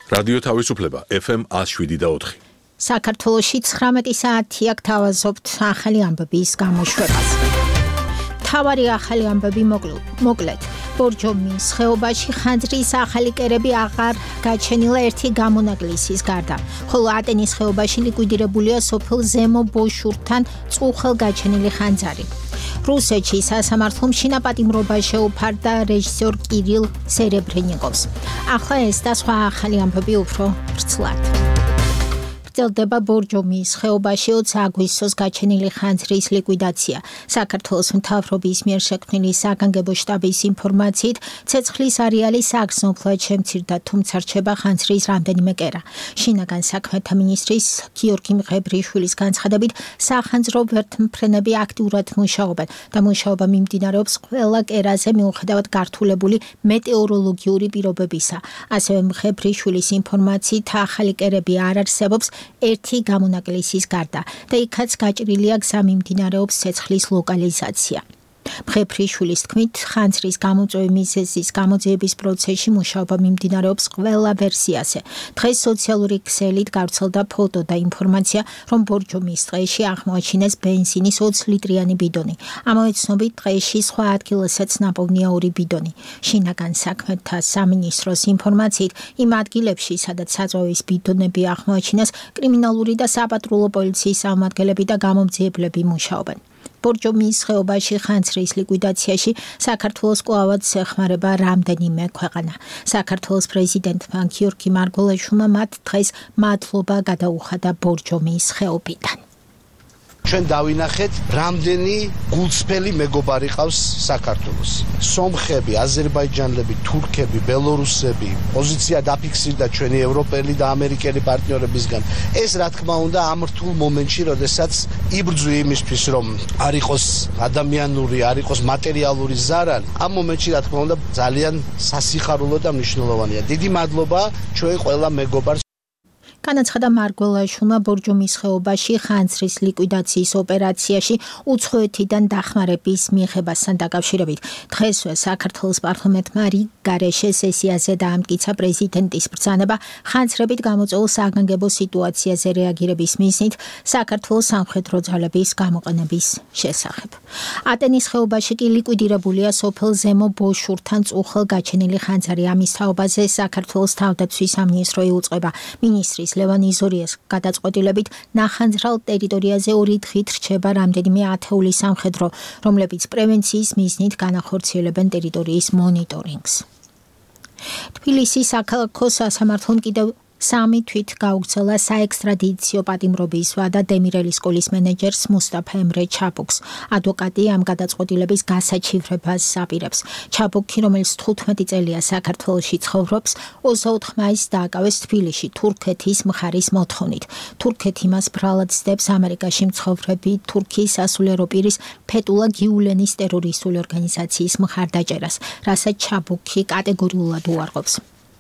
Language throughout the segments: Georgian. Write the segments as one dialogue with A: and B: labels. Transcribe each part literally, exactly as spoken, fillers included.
A: რადიო თავისუფლება F M one oh seven და four.
B: საქართველოში ცხრამეტი საათი აქ თავაზობთ ახალი ამბების გამოშვებას. თავარი ახალი ამბები მოკლედ. ბორჯომის ხეობაში ხანძრის ახალი კერები აღარ გაჩენილა ერთი გამონაკლისის გარდა, ხოლო ატენის ხეობაში ლიკვიდირებულია სოფელ ზემო ბოშურთან წუხელ გაჩენილი ხანძარი. რუსეთში სასამართლო შინაპატიმრობა შეუფარდა რეჟისორ კირილ სერებრენიკოვს. ახლა ეს და სხვა ახალი ამბები უფრო ვრცლად. გრძელდება ბორჯომის ხეობაში ოცი აგვისტოს გაჩენილი ხანძრის ლიკვიდაცია. საქართველოს მთავრობის მიერ შექმნილი საგანგებო შტაბის ინფორმაციით, ცეცხლის არეალი საგრძნობლად შემცირდა, თუმცა რჩება ხანძრის რამდენიმე კერა. შინაგან საქმეთა მინისტრის გიორგი მღებრიშვილის განცხადებით, სახანძრო ვერთმფრენები აქტიურად მუშაობენ და მუშაობა მიმდინარეობს ყველა კერაზე მიუხედავად გართულებული მეტეოროლოგიური პირობებისა. ასევე მღებრიშვილის ინფორმაციით, ახალი კერები არ არსებობს ერთი გამონაკლისის გარდა და იქაც გაჭრილია გზა მიმდინარეობს ცეცხლის ლოკალიზაცია. მღებრიშვილის თქმით, ხანძრის გამოწვევის მიზეზის გამოძიების პროცესში მუშაობა მიმდინარეობს ყველა ვერსიაზე. დღეს სოციალური ქსელით გავრცელდა ფოტო და ინფორმაცია, რომ ბორჯომის ტყეში აღმოაჩინეს ბენზინის ოცი ლიტრიანი ბიდონი. ამავე ცნობით, ტყეში სხვა ადგილასაც ნაპოვნია ორი ბიდონი. შინაგან საქმეთა სამინისტროს ინფორმაციით, იმ ადგილებში, სადაც საწვავის ბიდონები აღმოაჩინეს, კრიმინალური და საპატრულო პოლიციის წარმომადგენლები და გამომძიებლები მუშაობენ. ბორჯომის ხეობაში ხანძრის ლიკვიდაციაში საქართველოს კვლავაც ეხმარება რამდენიმე ქვეყანა. საქართველოს პრეზიდენტმა გიორგი მარგველაშვილმა მათ დღეს მადლობა გადაუხადა ბორჯომის ხეობიდან.
C: ჩვენ დავინახეთ, რამდენი გულწრფელი მეგობარი ყავს საქართველოს. სომხები, აზერბაიჯანელები, თურქები, ბელორუსები, პოზიცია დაფიქსირდა ჩვენი ევროპელი და ამერიკელი პარტნიორებისგან. ეს რა თქმა უნდა ამ რთულ მომენტში, როდესაც იბრძვი იმისთვის, რომ არ იყოს ადამიანური, არ იყოს მატერიალური ზარალი, ამ მომენტში რა თქმა უნდა ძალიან სასიხარულო და მნიშვნელოვანია. დიდი მადლობა ჩვენ ყველა მეგობარს.
B: განაცხადა მარგველაშვილმა ბორჯომის ხეობაში ხანძრის ლიკვიდაციის ოპერაციაში უცხოეთიდან დახმარების მიღებასთან დაკავშირებით. დღესვე საქართველოს პარლამენტმა რიგგარეშე სესიაზე დაამტკიცა პრეზიდენტის ბრძანება ხანძრებით გამოწვეულ საგანგებო სიტუაციაზე რეაგირების მიზნით საქართველოს სამხედრო ძალების გამოყენების შესახებ. ატენის ხეობაში კი ლიკვიდირებულია სოფელ ზემო ბოშურთან წუხელ გაჩენილი ხანძარი. ამის თაობაზე საქართველოს თავდაცვის სამინისტრო იუწყება. მინისტრის ლევან იზორიას გადაწყვეტილებით ნახანძრალ ტერიტორიაზე ორი დღით რჩება რამდენიმე ათეული სამხედრო, რომლებიც პრევენციის მიზნით განახორციელებენ ტერიტორიის მონიტორინგს. თბილისის საქალაქო სასამართლომ კიდევ სამი თვით გაუგრძელა საექსტრადიციო პატიმრობის ვადა დემირელის სკოლის მენეჯერს მუსტაფა ემრე ჩაბუქს. ადვოკატი ამ გადაწყვეტილების გასაჩივრებას აპირებს. ჩაბუქი, რომელიც თხუთმეტი წელია საქართველოში ცხოვრობს, ოცდაოთხ მაისს დააკავეს თბილისში თურქეთის მხარის მოთხოვნით. თურქეთი მას ბრალად ცდებს ამერიკაში მცხოვრები თურქიის სასულიერო პირის ფეტულა გიულენის ტერორისტული ორგანიზაციის მხარდაჭერას, რასაც ჩაბუქი კატეგორიულად უარყოფს.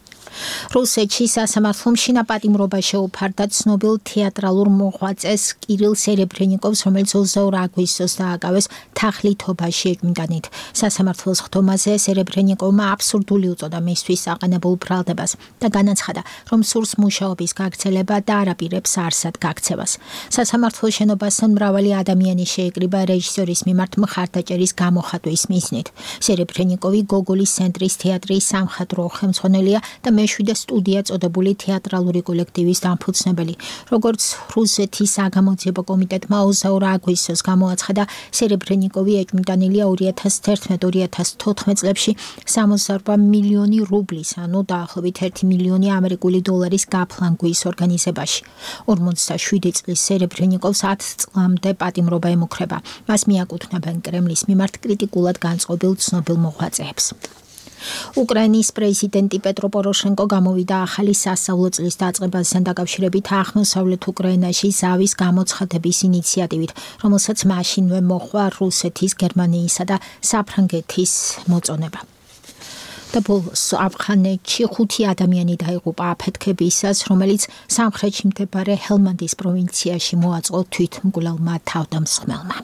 B: რუსეთში სასამართლომ შინაპატიმრობა შეუფარდა ცნობილ თეატრალურ მოღვაწეს კირილ სერებრენიკოვს, რომელიც ოცდაორ აგვისტოს დააკავეს თაღლითობაში ეჭვმიტანით. სასამართლოს ხდომაზე სერებრენიკოვმა აბსურდული უწოდა მისთვის აყენებულ ბრალდებას და განაცხადა, რომ სურს მუშაობის გაგრძელება და არაპირებს არსად გაქცევას. სასამართლოს შენობასთან მრავალი ადამიანი შეეკრიბა რეჟისორის მიმართ მხარდაჭერის გამოხატვის მიზნით. სერებრენიკოვი გოგოლის ცენტრის თეატრის სამხატვრო ხელმძღვანელია და მეშვიდე სტუდია წოდებული თეატრალური კოლექტივის დამფუძნებელი. როგორც რუსეთის საგამოძიებო კომიტეტმა ოცდაორ აგვისტოს გამოაცხადა, სერებრენიკოვი ეჭვმიტანილია ორი ათას თერთმეტ ორი ათას თოთხმეტ წლებში სამოცდაორ მილიონი რუბლის, ანუ დაახლოებით ერთი მილიონი ამერიკული დოლარის გაფლანგვის ორგანიზებაში. ორმოცდაშვიდი წლის სერებრენიკოვს ათ წლამდე პატიმრობა ემუქრება. მას მიაკუთვნებენ კრემლის მიმართ კრიტიკულად განწყობილ ცნობილ მოღვაწეებს. უკრაინის პრეზიდენტი პეტრო პოროშენკო გამოვიდა ახალი სასწავლო წლის დაწყებასთან დაკავშირებით აღმოსავლეთ უკრაინაში ზავის გამოცხადების ინიციატივით, რომელსაც მაშინვე მოჰყვა რუსეთის, გერმანიისა და საფრანგეთის მოწონება. და ბოლოს აფხანეთში ხუთი ადამიანი დაიღუპა აფეთქებისას, რომელიც სამხრეთში მდებარე ჰელმანდის პროვინციაში მოაწყო თვითმკვლელმა თავდამსხმელმა.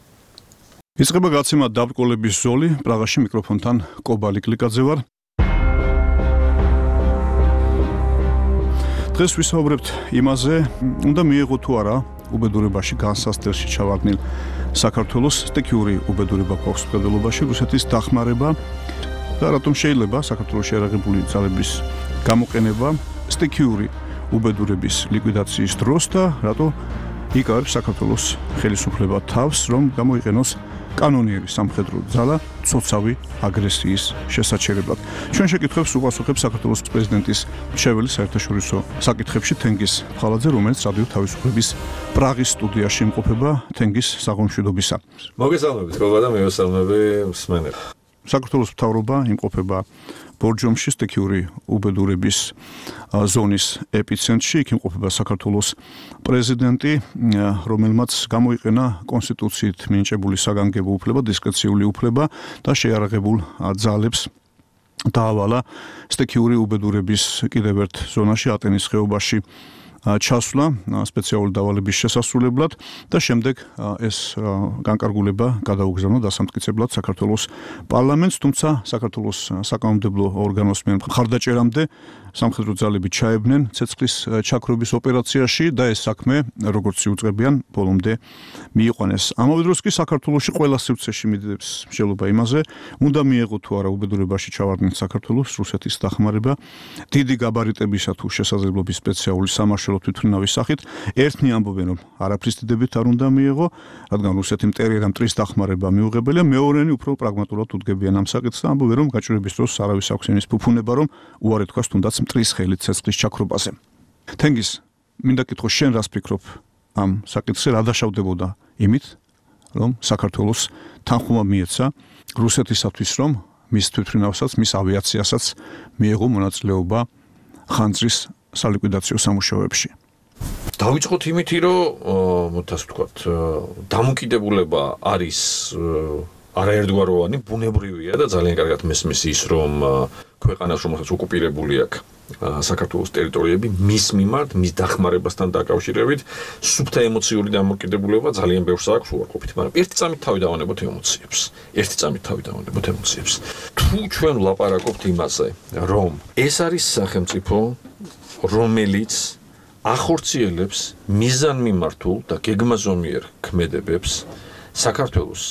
D: იწყება გაცემა დაბრკოლების ზოლი. პრაღაში მიკროფონთან კობალი კლიკაძე ვარ. დღეს ვისაუბრებთ იმაზე, უნდა მიიღო თუ არა უბედურებაში განსასწრებში ჩავარდნილ საქართველოს სტიქიური უბედურება გვაქვს მხედველობაში, რუსეთის დახმარება და რატომ შეიძლება საქართველოს შეერაღებული ძალების გამოყენება სტიქიური უბედურების ლიკვიდაციის დროს და რატო იკავებს საქართველოს ხელისუფლება თავს, რომ გამოიყენოს კანონიერი სამხედრო ძალა ცოცავი აგრესიის შესაჩერებლად. ჩვენ შეკითხვებს უპასუხებს საქართველოს პრეზიდენტის მრჩეველი საერთაშორისო საკითხებში თენგიზ ხალაძე, რომელიც რადიო თავისუფლების პრაღის სტუდიაში იმყოფება თენგიზ საღამოშვიდობისა.
A: მოგესალმებით, გოგო და მივესალმები მსმენელს.
D: საქართველოს მთავრობა იმყოფება ბორჯომში, სტიქიური უბედურების ზონის ეპიცენტრში, იქ იმყოფება საქართველოს პრეზიდენტი, რომელმაც გამოიყენა კონსტიტუციით მინიჭებული საგანგებო უფლება, დისკრეციული უფლება და შეიარაღებულ ძალებს დაავალა სტიქიური უბედურების კიდევ ერთ ზონაში, ატენის ხეობაში ჩასვლა სპეციალური დავალების შესასრულებლად და შემდეგ ეს განკარგულება გადაუგზავნა დასამტკიცებლად საქართველოს პარლამენტს, თუმცა საქართველოს საკანონმდებლო ორგანოს მიერ მხარდაჭერამდე სამხედრო ძალები ჩაებნენ ცეცხლის ჩაქრობის ოპერაციაში და ეს საქმე, როგორც იუწყებიან, ბოლომდე მიიყვანეს. ამავე დროს კი საქართველოში ყველა სივრცეში მიდევს მსჯელობა იმაზე, უნდა მიეღო თუ არა უბედურებაში ჩავარდნილ საქართველოს რუსეთის დახმარება დიდი გაბარიტებისა თუ შესაძლებლობის სპეციალური სამარშალო თვითმფრინავის სახით. ერთნი ამბობენ, რომ არაფრის დიდებით არ უნდა მიეღო, რადგან რუსეთი მტერი და მტრის დახმარება მიუღებელია, მეორენი უფრო პრაგმატულად უდგებიან ამ საკითხს და ამბობენ, რომ გაჭირვების დროს არავის აქვს იმის ფუფუნება, რომ უარი თქვას თუნდაც მტრის ხელით ცეცხლის ჩაქრობაზე. თენგიზ, მინდა კითხო, შენ რას ფიქრობ ამ საკითხზე, რა დაშავდებოდა იმით, რომ საქართველოს თანხმობა მიეცა რუსეთისათვის, რომ მის თვითმფრინავსაც, მის ავიაციასაც მიეღო მონაწილეობა ხანძრის სალიკვიდაციო სამუშაოებში.
A: დავიწყოთ იმითი, რომ მოთას ვთქვათ, დამოკიდებულება არის არაერთგვაროვანი, ბუნებრივია და ძალიან კარგად მესმის ის, რომ ქვეყანას რომელსაც ოკუპირებული აქვს საქართველოს ტერიტორიები, მის მიმართ, მის დახმარებასთან დაკავშირებით, სუფთა ემოციური დამოკიდებულება ძალიან ბევრს აქვს უარყოფით, მაგრამ ერთი წამით თავი დავანებოთ ემოციებს. ერთი წამით თავი დავანებოთ ემოციებს. თუ ჩვენ ვლაპარაკობთ იმაზე, რომ ეს არის სახელმწიფო, რომელიც ახორციელებს მიზანმიმართულ და გეგმაზომიერ ქმედებებს საქართველოს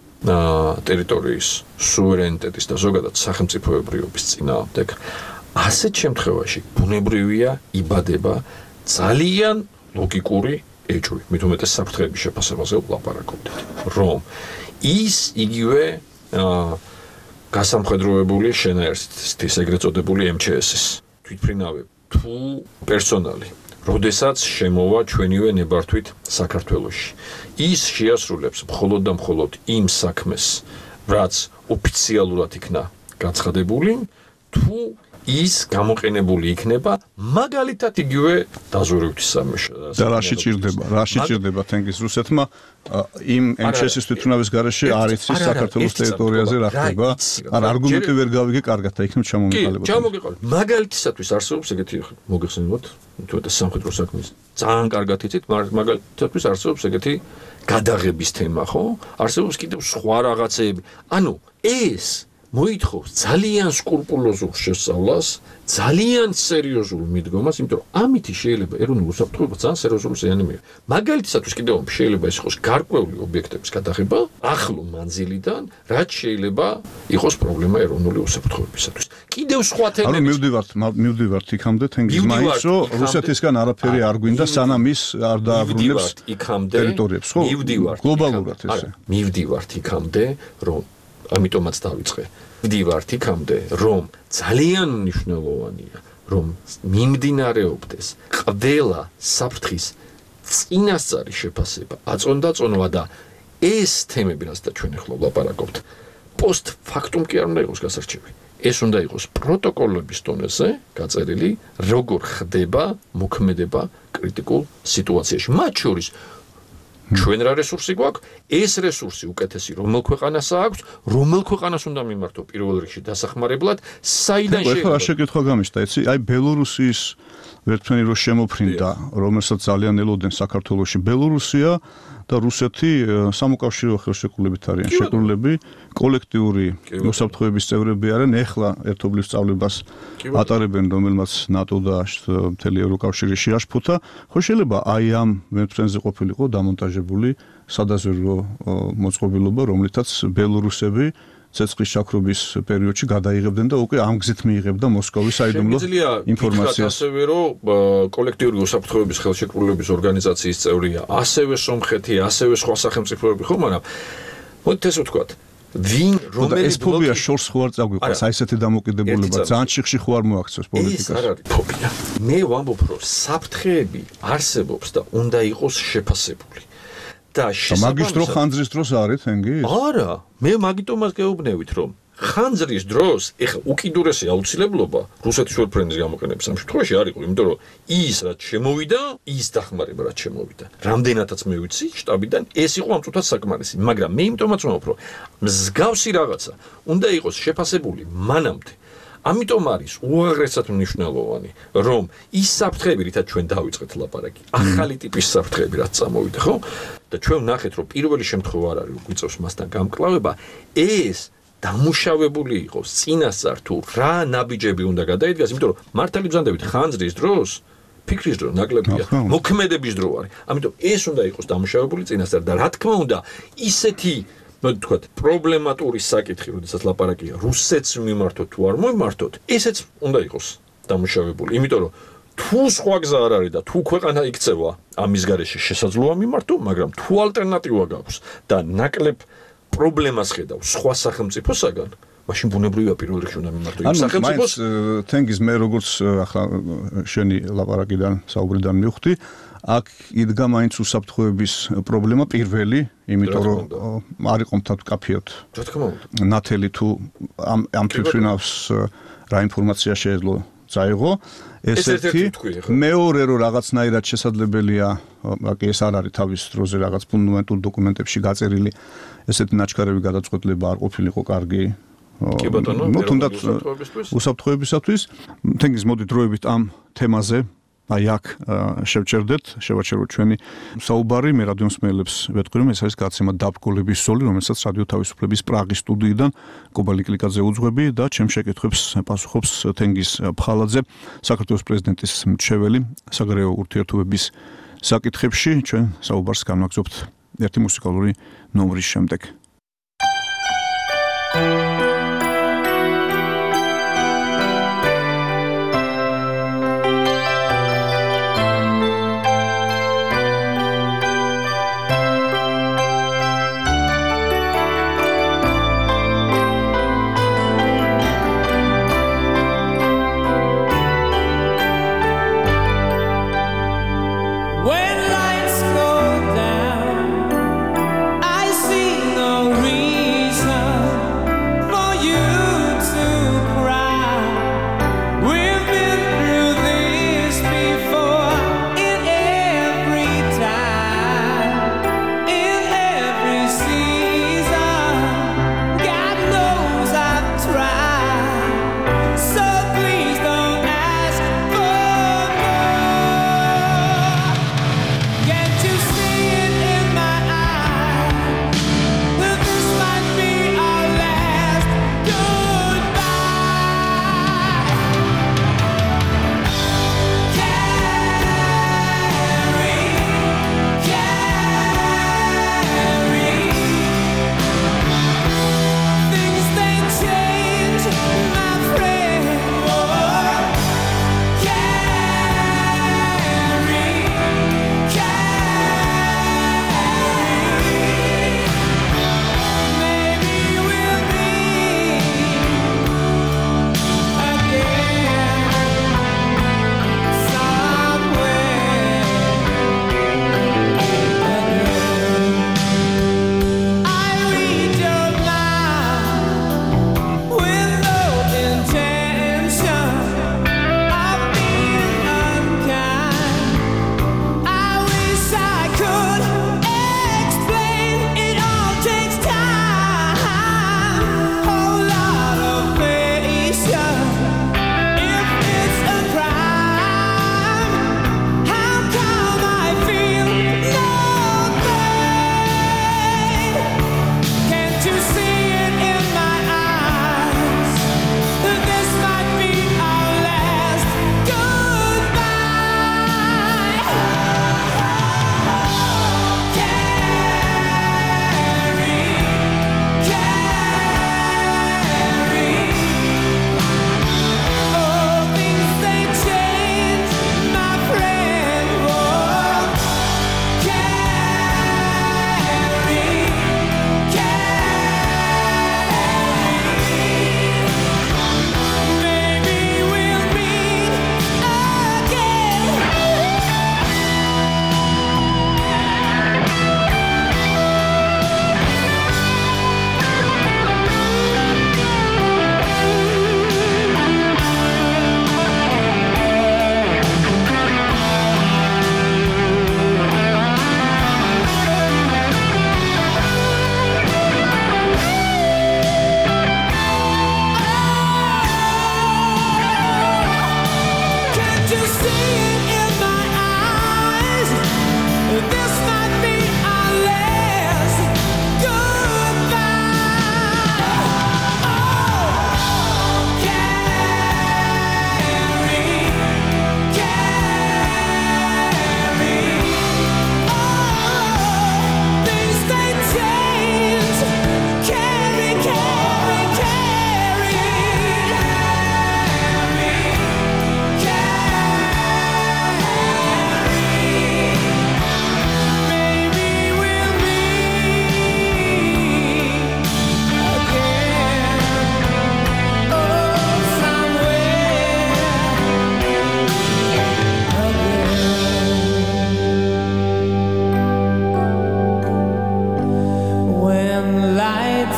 A: ტერიტორიის სუვერენიტეტის და ზოგადად სახელმწიფოებრიობის წინააღმდეგ, ასეთ შემთხვევაში ბუნებრივია იბადება ძალიან ლოგიკური ეჭვი. მით უმეტეს საფრთხეების შეფასებაზე ვლაპარაკობდით, რომ ის იგივე გასამხედროებული შენაერთის ეგრეთ წოდებული ემ ჩ ეს-ის თვითმფრინავი თუ პერსონალი, როდესაც შემოვა ჩვენივე ნებართვით საქართველოში. ის შეასრულებს მხოლოდ და მხოლოდ იმ საქმეს, რაც ოფიციალურად იქნა გაცხადებული, თუ ის გამოყენებული იქნება მაგალითად იგივე დაზვერვების სამუშაოზე.
D: და რაში ჭირდება, რაში ჭირდება თენგიზ რუსეთმა იმ ემ ჩ ეს-ის თვითმფრინავის გარეშე არ იცის საქართველოს ტერიტორიაზე რა ხდება? არ არგუმენტი ვერ გავიგე კარგად და იქნებ ჩამომიყალიბოთ.
A: კი, ჩამომიყალიბოთ. მაგალითისათვის არსებობს ეგეთი მოგეხსენებათ, თუ ეს სამხედრო საქმის ძალიან კარგად იცით, მაგალითისათვის არსებობს ეგეთი გადაღების თემა, ხო? არსებობს კიდევ სხვა რაღაცეები. ანუ ეს მოითხოვს ძალიან სკრუპულოზურ შესწავლას, ძალიან სერიოზულ მიდგომას, იმიტომ რომ ამითი შეიძლება ეროვნულ უსაფრთხოებას ძალიან სერიოზული ზიანი მიიღოს. მაგალითისათვის კიდევ შეიძლება ეს იყოს გარკვეული ობიექტების გადაღება ახლო მანძილიდან, რაც შეიძლება იყოს პრობლემა ეროვნული უსაფრთხოებისათვის. კიდევ სხვა თემები.
D: ანუ მივდივართ, მივდივართ იქამდე თენგიზ მაინც, რომ რუსეთისგან არაფერი არ გვინდა, სანამ ის არ დააბრუნებს ტერიტორიებს, ხო?
A: მივდივართ.
D: გლობალურად ესე.
A: მივდივართ იქამდე, რომ ამიტომაც დავიწყე. მივდივართ იქამდე, რომ ძალიან მნიშვნელოვანია, რომ მიმდინარეობდეს ყველა საფრთხის წინასწარი შეფასება, აწონდაწონვა და ეს თემები, რასაც ჩვენ ახლა ვლაპარაკობთ, პოსტ ფაქტუმ კი არ უნდა იყოს გასარჩევი. ეს უნდა იყოს პროტოკოლების დონეზე გაწერილი, როგორ ხდება მოქმედება კრიტიკულ სიტუაციაში. მათ შორის ჩვენ რა რესურსი გვაქვს, ეს რესურსი უკეთესი რომელ ქვეყანას აქვს, რომელ ქვეყანას უნდა მიმართო პირველ რიგში დასახმარებლად, საიდან
D: შეიძლება. ახლა შეკითხვა გამიშთა, იცი, აი ბელორუსიის ვერტმფრენი რო შემოფრინდა, რომელსაც ძალიან ელოდნენ საქართველოში, ბელორუსია და რუსეთი სამოკავშირეო ხელშეკრულებით არიან შეკრულები, კოლექტიური უსაფრთხოების წევრები არიან, ეხლა ერთობლივ სწავლებას ატარებენ, რომელმაც ნატო და მთელი ევროკავშირი შეაშფოთა, ხო შეიძლება აი ამ ვებფრენზე ყოფილიყო დამონტაჟებული სადაზვერვო მოწყობილობა, რომლითაც ბელორუსები ცეცხლის ჩაქრობის პერიოდში გადაიღებდნენ და უკვე ამ გზით მიიღებდა მოსკოვის საიდუმლო ინფორმაციას.
A: ასევე რომ კოლექტიური უსაფრთხოების ხელშეკრულების ორგანიზაციის წევრია ასევე სომხეთი, ასევე სხვა სახელმწიფოები, ხო, მაგრამ მოდით ესე ვთქვათ, ვინ რომელი
D: ეს ფობია შორს ხო არ წაგვიყვანს, აი ესეთი დამოკიდებულება ძალიან შიხში ხო არ მოაქცევს პოლიტიკას.
A: ეს არ არის ფობია. მე ვამბობ, რომ საფრთხეები არსებობს და უნდა იყოს შეფასებული. და
D: მაგის დრო ხანძრის დროს არის თენგის?
A: არა, მე მაგიტომაც გეუბნევით, რომ ხანძრის დროს ეხა უკიდურესი აუცილებლობა რუსეთის ვერფრენის გამოყენების ამ შემთხვევაში არ იყო, იმიტომ რომ ის რაც შემოვიდა, ის დახმარება რაც შემოვიდა. რამდენადაც მე ვიცი შტაბიდან, ეს იყო ამ წუთას საკმარისი, მაგრამ მე იმიტომაც ვამბობ, რომ მსგავსი რაღაცა უნდა იყოს შეფასებული მანამდე. ამიტომ არის უაღრესად მნიშვნელოვანი, რომ ის საფრთხეები, რითაც ჩვენ დავიწყეთ ლაპარაკი, ახალი ტიპის საფრთხეები რაც წამოვიდა, ხო? და ჩვენ ვნახეთ, რომ პირველი შემთხვევა არ არის, გვიწევს მასთან გამკლავება, ეს დამუშავებული იყოს წინასწარ თუ რა ნაბიჯები უნდა გადაიდგას, იმიტომ რომ მართალი ბრძანდებით ხანძრის დროს ფიქრის დრო ნაკლებია, მოქმედების დრო არის. ამიტომ ეს უნდა იყოს დამუშავებული წინასწარ და რა თქმა უნდა, ისეთი მოდით ვთქვათ, პრობლემატური საკითხი, როდესაც ლაპარაკია რუსეთს მიმართოთ თუ არ მიმართოთ, ესეც უნდა იყოს დამუშავებული, იმიტომ რომ თუ სხვა გზა არ არის და თუ ქვეყანა იქცევა ამის გარეშე შესაძლოა მიმართო, მაგრამ თუ ალტერნატივა გაქვს და ნაკლებ პრობლემას ხედავს სხვა სახელმწიფოსაგან, მაშინ ბუნებრივია პირველ რიგში უნდა მიმართო იმ სახელმწიფოს.
D: თენგიზ მე როგორც ახლა შენი ლაპარაკიდან საუბრიდან მივხვდი, აქ იდგა მაინც უსაფრთხოების პრობლემა პირველი, იმიტომ რომ არ იყო მთა ვკაფიოთ.
A: რა თქმა უნდა.
D: ნათელი თუ ამ ამ თვითმფრინავს რა ინფორმაცია შეეძლო წაიღო, ესეთი მეორე რომ რაღაცნაირად შესაძლებელია, აქ ეს არ არის თავის დროზე რაღაც ფუნდამენტურ დოკუმენტებში გაწერილი, ესეთი ნაჩქარევი გადაწყვეტილება არ ყოფილიყო კარგი.
A: კი ბატონო,
D: თუნდაც უსაფრთხოებისათვის, თენგიზ მოდი დროებით ამ თემაზე აი აქ შევჭერდეთ, შევაჩეროთ ჩვენი საუბარი, მე რადიომსმენელებს ვეთქვი, რომ ეს არის გაცემა დაბგოლების ზოლი, რომელსაც რადიო თავისუფლების პრაღის სტუდიიდან კობალი კლიკაძე უძღვები და ჩემს შეკითხვებს პასუხობს თენგიზ ფხალაძე, საქართველოს პრეზიდენტის მრჩეველი საგარეო ურთიერთობების საკითხებში. ჩვენ საუბარს განვაგრძობთ ერთი მუსიკალური ნომრის შემდეგ.
E: When lights go down, I see no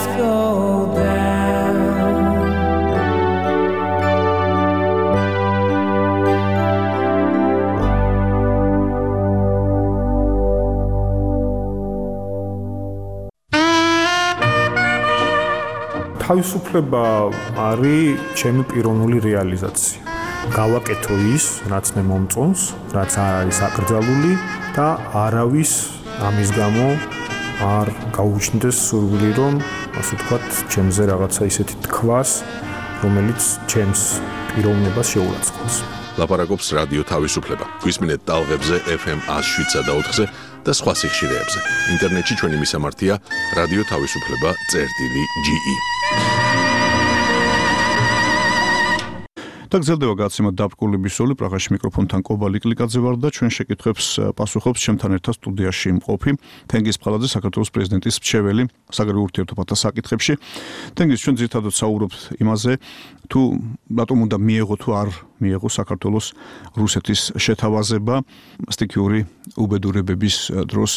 E: lights go down.
F: თავისუფლება არის ჩემი პიროვნული რეალიზაცია. გავაკეთო ის, რაც მე მომწონს, რაც არ არის აკრძალული და არავის ამის გამო არ გაუჩნდეს სურვილი, რომ ასე ვთქვათ, ჩემზე რაღაცა ისეთი თქვას, რომელიც ჩემს პიროვნებას შეურაცხყოფს.
G: ლაპარაკობს რადიო თავისუფლება. გვისმინეთ ტალღებზე ეფ ემ one oh seven და ოთხზე და სხვა სიხშირეებზე. ინტერნეტში ჩვენი მისამართია რადიო თავისუფლება წერტილი ჯი ი.
D: და გრძელდება გადაცემა დაბრკოლების სული პრაღაში მიკროფონთან კობალი კლიკაძე ვარ და ჩვენ შეკითხვებს პასუხობს ჩემთან ერთად სტუდიაში მყოფი თენგიზ ფხალაძე საქართველოს პრეზიდენტის მრჩეველი საგარეო ურთიერთობათა საკითხებში. თენგიზ, ჩვენ ძირითადად საუბრობთ იმაზე, თუ რატომ უნდა მიეღო თუ არ მიეღო საქართველოს რუსეთის შეთავაზება სტიქიური უბედურებების დროს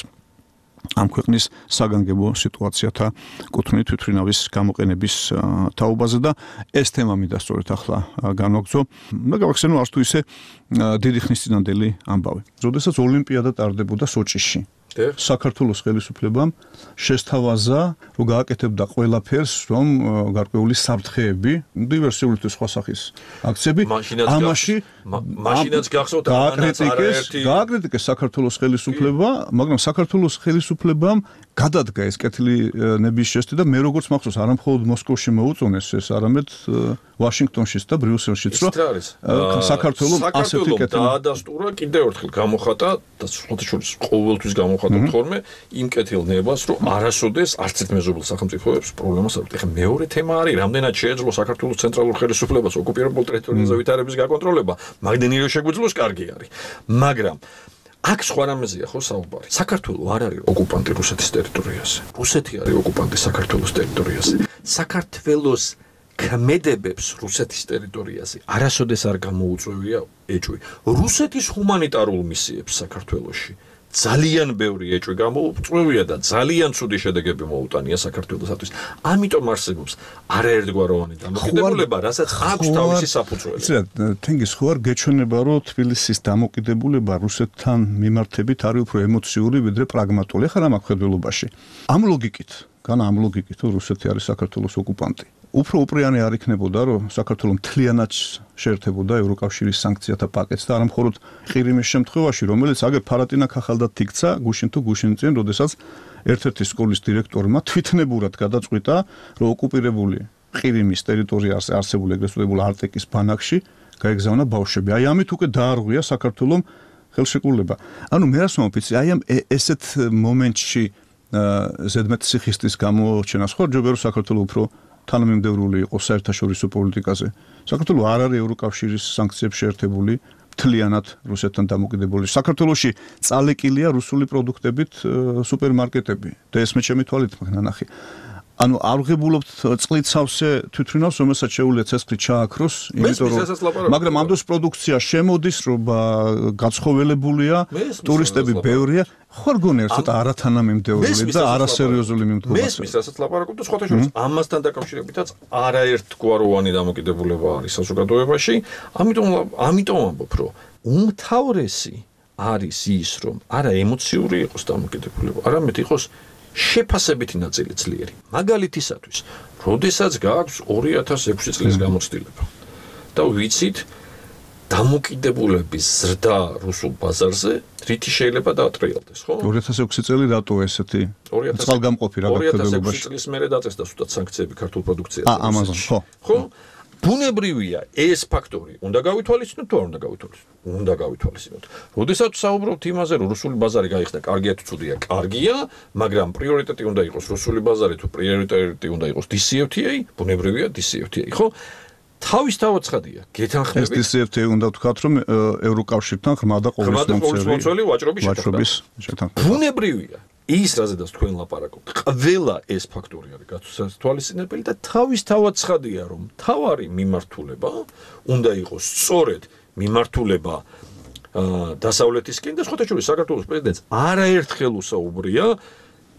D: ამ ქვეყნის საგანგებო სიტუაციათა კუთვნით თვითმფრინავის გამოყენების თაობაზე და ეს თემა მინდა სწორედ ახლა განვაგრძო. და გავახსენო არც თუ ისე დიდი ხნის წინანდელი ამბავი. როდესაც ოლიმპიადა ტარდებოდა სოჭიში, საქართველოს ხელისუფლებამ შესთავაზა, რომ გააკეთებდა ყველაფერს, რომ გარკვეული საფრთხეები, დივერსიული თუ სხვა სახის აქციები, ამაში
A: მაშინაც გახსოვთ
D: გააკრიტიკეს, გააკრიტიკეს საქართველოს ხელისუფლება, მაგრამ საქართველოს ხელისუფლებამ გადადგა ეს კეთილნების ჟესტი და მე როგორც მახსოვს, არა მხოლოდ მოსკოვში მოუწონეს ეს, არამედ ვაშინგტონშიც და ბრიუსელშიც, რომ საქართველოს ასეთი კეთილი
A: დაადასტურა კიდევ ერთხელ გამოხატა და სხვათა შორის ყოველთვის გამოხატა თორმე იმ კეთილნებას, რომ არასოდეს არც ერთ მეზობელ სახელმწიფოებს პრობლემას არ აქვს. ეხლა მეორე თემა არის, რამდენად შეეძლო საქართველოს ცენტრალურ ხელისუფლებას ოკუპირებულ ტერიტორიაზე ვითარების გაკონტროლება, მაგდენი რომ შეგვიძლოს, კარგი არის. მაგრამ აქ სხვა რამეზეა ხო საუბარი. საქართველოს არ არის ოკუპანტი რუსეთის ტერიტორიაზე. რუსეთი არის ოკუპანტი საქართველოს ტერიტორიაზე. საქართველოს ქმედებებს რუსეთის ტერიტორიაზე არასოდეს არ გამოუწვევია ეჭვი. რუსეთის ჰუმანიტარულ მისიებს საქართველოში ძალიან ბევრი ეჭვი გამოუწვევია და ძალიან ცუდი შედეგები მოუტანია საქართველოსთვის. ამიტომ არსებობს არაერთგვაროვანი დამოკიდებულება, რასაც აქვს თავისი საფუძველი.
D: იცით, თენგიზ, ხო არ გეჩვენება, რომ თბილისის დამოკიდებულება რუსეთთან მიმართებით არის უფრო ემოციური, ვიდრე პრაგმატული. ეხლა რა მაქვს ხედველობაში? ამ ლოგიკით, განა ამ ლოგიკით, რომ რუსეთი არის საქართველოს ოკუპანტი. უფრო უპრიანი არ იქნებოდა, რომ საქართველოს მთლიანად შეერთებოდა ევროკავშირის სანქციათა პაკეტს და არა მხოლოდ ყირიმის შემთხვევაში, რომელიც აგერ ფარატინა ქახალდად იქცა გუშინ თუ გუშინ წინ, როდესაც ერთ-ერთი სკოლის დირექტორმა თვითნებურად გადაწყვიტა, რომ ოკუპირებული ყირიმის ტერიტორიაზე არსებული ეგრეთ წოდებული არტეკის ბანაკში გაეგზავნა ბავშვები. აი ამით უკვე დაარღვია საქართველოს ხელშეკრულება. ანუ მე რას ვამბობ, აი ამ ესეთ მომენტში ზედმეტ სიხისტის გამოჩენას ხო ჯობია რომ საქართველოს უფრო თანამიმდევრული იყო საერთაშორისო პოლიტიკაზე. საქართველოს არ არის ევროკავშირის სანქციებს შეერთებული, მთლიანად რუსეთთან დამოკიდებული. საქართველოში წალეკილია რუსული პროდუქტებით სუპერმარკეტები და ეს მე ჩემი თვალით ნანახი. ანუ აღებულობთ წყლით სავსე თვითმფრინავს, რომელსაც შეუძლია ცეცხლით ჩააქროს, იმიტომ რომ მაგრამ ამ დროს პროდუქცია შემოდის, რომ გაცხოველებულია, ტურისტები ბევრია, ხარ გონია ცოტა არათანამიმდევრული და არასერიოზული მიმდგომარეობა.
A: მესმის, რასაც ლაპარაკობ და სხვათა შორის ამასთან დაკავშირებითაც არაერთგვაროვანი დამოკიდებულება არის საზოგადოებაში, ამიტომ ამიტომ ამბობ, რომ უმთავრესი არის ის, რომ არა ემოციური იყოს დამოკიდებულება, არამედ იყოს შეფასებითი ნაწილი ძლიერი. მაგალითისათვის, როდესაც გააქვს ორი ათას ექვსი წლის გამოცდილება და ვიცით დამოკიდებულების ზრდა რუსულ ბაზარზე რითი შეიძლება დაატრიალდეს, ხო?
D: ორი ათას ექვსი წელი რატო ესეთი წყალგამყოფი რა
A: ორი ათას ექვსი წლის მერე დაწესდა სულაც სანქციები ქართულ პროდუქციაზე.
D: აა, ამაზონ, ხო.
A: ხო? ბუნებრივია ეს ფაქტორი. უნდა გავითვალისწინოთ თუ არ უნდა გავითვალისწინოთ? უნდა გავითვალისწინოთ. როდესაც საუბრობთ იმაზე, რომ რუსული ბაზარი გაიხსნა, კარგია თუ ცუდია? კარგია, მაგრამ პრიორიტეტი უნდა იყოს რუსული ბაზარი თუ პრიორიტეტი უნდა იყოს დი სი ეფ თი ეი? ბუნებრივია დი სი ეფ თი ეი, ხო? თავისთავად ცხადია. გეთანხმებით.
D: ეს დი სი ეფ თი ეი უნდა ვთქვათ, რომ ევროკავშირთან ღრმა და
A: ყოვლისმომცველი ვაჭრობის
D: შეთანხმება.
A: ბუნებრივია. ის რაზედაც თქვენ ლაპარაკობთ, ყველა ეს ფაქტორი არის გათვალისწინებელი და თავისთავად ცხადია, რომ თავარი მიმართულება უნდა იყოს სწორედ მიმართულება დასავლეთისკენ და სხვათა შორის საქართველოს პრეზიდენტს არაერთხელ უსაუბრია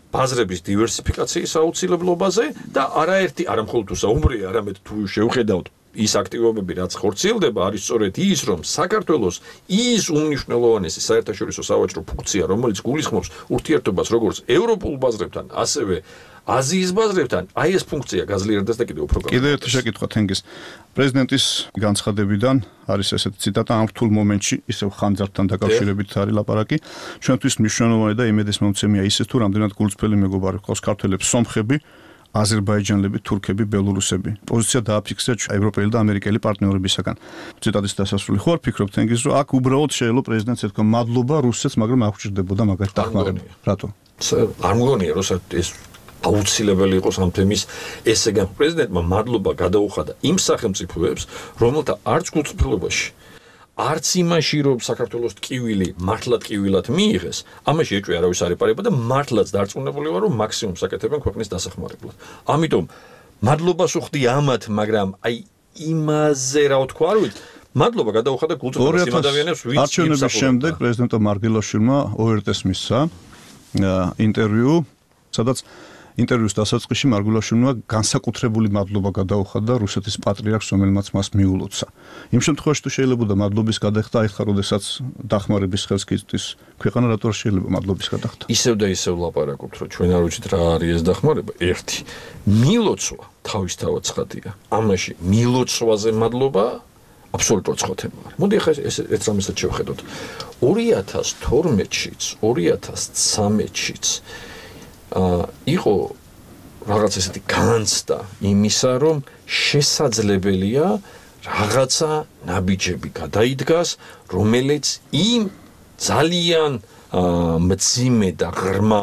A: ბაზრების დივერსიფიკაციის აუცილებლობაზე და არაერთი არა მხოლოდ თუ საუბრია, არამედ თუ შევხედავთ ის აქტივობები, რაც ხორციელდება, არის სწორედ ის, რომ საქართველოს ის უმნიშვნელოვანესი საერთაშორისო სავაჭრო ფუნქცია, რომელიც გულისხმობს ურთიერთობას როგორც ევროპულ ბაზრებთან, ასევე აზიის ბაზრებთან, აი ეს ფუნქცია გაძლიერდეს და კიდევ უფრო გაძლიერდეს.
D: კიდევ ერთი შეკითხვა თენგის პრეზიდენტის განცხადებიდან არის ესეთი ციტატა ამ რთულ მომენტში, ისევ ხანძართან დაკავშირებით არის ლაპარაკი. ჩვენთვის მნიშვნელოვანი და იმედისმომცემია ისიც თუ რამდენად გულწრფელი მეგობარი ყავს ქართველებს სომხები, აზერბაიჯანელები, თურქები, ბელორუსები. პოზიცია დააფიქსირა ევროპელი და ამერიკელი პარტნიორებისაგან. ციტატის დასასრული ხო არ ფიქრობ თენგის, რომ აქ უბრალოდ შეიძლება პრეზიდენტს ეთქვა მადლობა რუსეთს, მაგრამ არ გვჭირდებოდა მაგათ დახმარება. რატო?
A: არ მგონია, რომ ეს აუცილებელი იყოს ამ თემის ესე გან პრეზიდენტმა მადლობა გადაუხადა იმ სახელმწიფოებს, რომელთა არც გულწრფელობაში, არც იმაში, რომ საქართველოს ტკივილი მართლად ტკივილად მიიღეს, ამაში ეჭვი არავის არ ეპარება და მართლაც დარწმუნებული ვარ, რომ მაქსიმუმს აკეთებენ ქვეყნის დასახმარებლად. ამიტომ მადლობას უხდი ამათ, მაგრამ აი იმაზე რა ვთქვა, არ ვიცი, მადლობა გადაუხადა გულწრფელობას იმ ადამიანებს, ვინც
D: არჩევნების შემდეგ პრეზიდენტო მარგილაშვილმა O R T-ს მისცა ინტერვიუ, სადაც ინტერვიუს დასაწყისში მარგულაშვილმა განსაკუთრებული მადლობა გადაუხადა რუსეთის პატრიარქს, რომელმაც მას მიულოცა. იმ შემთხვევაში თუ შეიძლება მადლობის გადახდა, ეხლა როდესაც დახმარების ხელს გიწვდის ქვეყანა, რატო არ შეიძლება მადლობის გადახდა?
A: ისევ და ისევ ლაპარაკობთ, რომ ჩვენ არ ვიცით რა არის ეს დახმარება. ერთი, მილოცვა თავისთავად ცხადია. ამაში მილოცვაზე მადლობა აბსოლუტურად სხვა თემა არის. მოდი ახლა ეს ეს რამესაც შევხედოთ. ორი ათას თორმეტშიც, ორი ათას ცხრამეტშიც აა იყო რაღაც ესეთი განცდა იმისა, რომ შესაძლებელია რაღაცა ნაბიჯები გადაიდგას, რომელიც იმ ძალიან მძიმე და ღრმა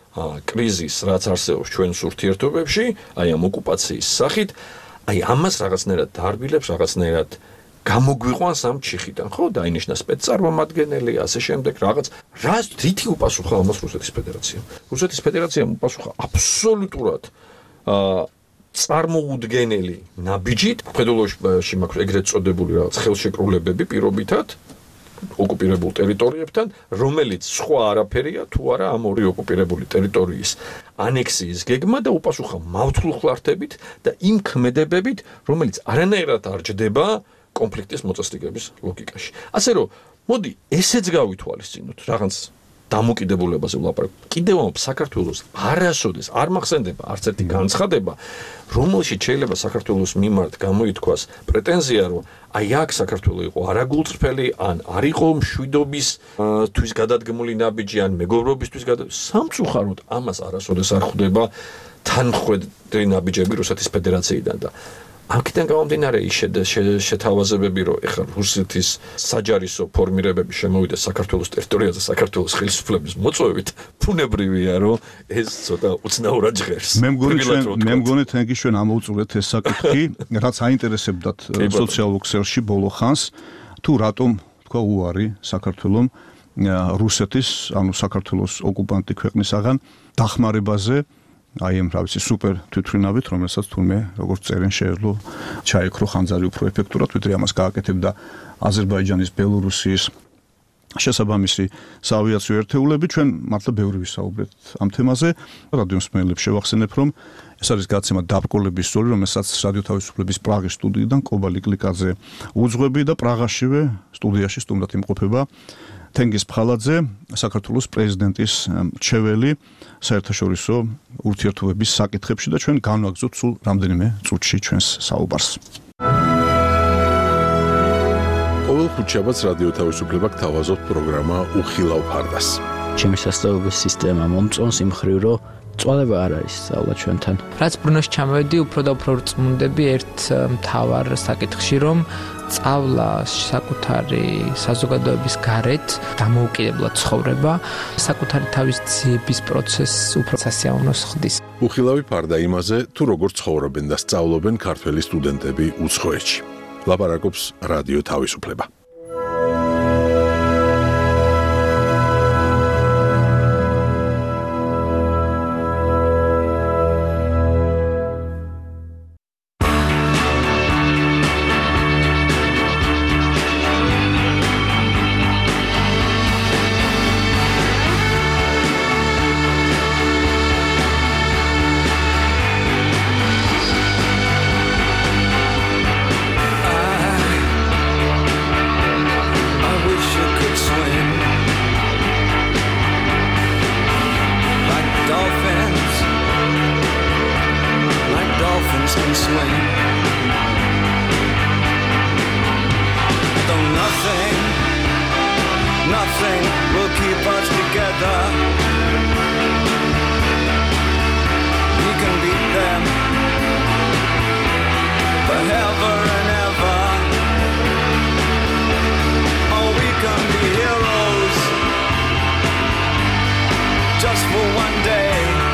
A: კრიზისს, რაც არსებობს ჩვენს ურთიერთობებში, აი ამ ოკუპაციის სახით, აი ამას რაღაცნაირად დაარბილებს, რაღაცნაირად გამოგვიყვანს ამ ჩიხიდან, ხო, დაინიშნა სპეცწარმომადგენელი, ასე შემდეგ, რაღაც, რას რითი უპასუხა ამას რუსეთის ფედერაციამ? რუსეთის ფედერაციამ უპასუხა აბსოლუტურად აა წარმოუდგენელი ნაბიჯით, მხედველობაში მაქვს ეგრეთ წოდებული რაღაც ხელშეკრულებები პირობითად ოკუპირებულ ტერიტორიებთან, რომელიც სხვა არაფერია თუ არა ამ ორი ოკუპირებული ტერიტორიის ანექსიის გეგმა და უპასუხა მავთულხლართებით და იმ ქმედებებით, რომელიც არანაირად არ ჯდება კონფლიქტის მოწესრიგების ლოგიკაში. ასე რომ, მოდი ესეც გავითვალისწინოთ, რაღაც დამოკიდებულებაზე ვლაპარაკობ. კიდევ ამ საქართველოს არასოდეს არ მახსენდება არც ერთი განცხადება, რომელშიც შეიძლება საქართველოს მიმართ გამოითქვას პრეტენზია, რომ აი აქ საქართველო იყო არაგულწრფელი, ან არ იყო მშვიდობის თვის გადადგმული ნაბიჯი, ან მეგობრობისთვის გადადგმული. სამწუხაროდ ამას არასოდეს არ ხვდება თანმხვედრი ნაბიჯები რუსეთის ფედერაციიდან და აქედან გამომდინარე ის შეთავაზებები, რომ ეხლა რუსეთის საჯარისო ფორმირებები შემოვიდეს საქართველოს ტერიტორიაზე, საქართველოს ხელისუფლების მოწვევით, ბუნებრივია, რომ ეს ცოტა უცნაურად ჟღერს.
D: მე მგონი ჩვენ მე მგონი თენგი ჩვენ ამოვწურეთ ეს საკითხი, რაც აინტერესებდათ სოციალურ ქსელში ბოლო ხანს, თუ რატომ თქვა უარი საქართველოს რუსეთის, ანუ საქართველოს ოკუპანტი ქვეყნისაგან დახმარებაზე აი ამ რა ვიცი სუპერ თვითმფრინავით, რომელსაც თურმე როგორც წერენ შეეძლო ჩაიქრო ხანძარი უფრო ეფექტურად, ვიდრე ამას გააკეთებდა აზერბაიჯანის, ბელორუსიის შესაბამისი საავიაციო ერთეულები. ჩვენ მართლა ბევრი ვისაუბრეთ ამ თემაზე. რადიო მსმენელებს შევახსენებ, რომ ეს არის გაცემა დაბრკოლების ზოლი, რომელსაც რადიო თავისუფლების პრაღის სტუდიიდან კობა ლიკლიკაძე უძღვები და პრაღაშივე სტუდიაში სტუმრად იმყოფება თენგიზ ფხალაძე, საქართველოს პრეზიდენტის მრჩეველი საერთაშორისო ურთიერთობების საკითხებში და ჩვენ განვაგრძობთ სულ რამდენიმე წუთში ჩვენს საუბარს.
G: ყოველ ხუთშაბათს რადიო თავისუფლება გთავაზობთ პროგრამა უხილავ ფარდას.
H: ჩემი სასწავლებელი სისტემა მომწონს იმ მხრივ, რომ წვალება არ არის სწავლა ჩვენთან.
I: რაც ბრუნოში ჩამოვედი, უფრო და უფრო რწმუნდები ერთ მთავარ საკითხში, რომ სწავლა საკუთარი საზოგადოების გარეთ დამოუკიდებლად ცხოვრება, საკუთარი თავის ძიების პროცესს უფრო სასიამოვნოს ხდის.
G: უხილავი ფარდა იმაზე, თუ როგორ ცხოვრობენ და სწავლობენ ქართველი სტუდენტები უცხოეთში. ლაპარაკობს რადიო თავისუფლება.
J: arms can swing. Though nothing, nothing will keep us together. We can beat them forever and ever. Oh, we can be heroes just for one day.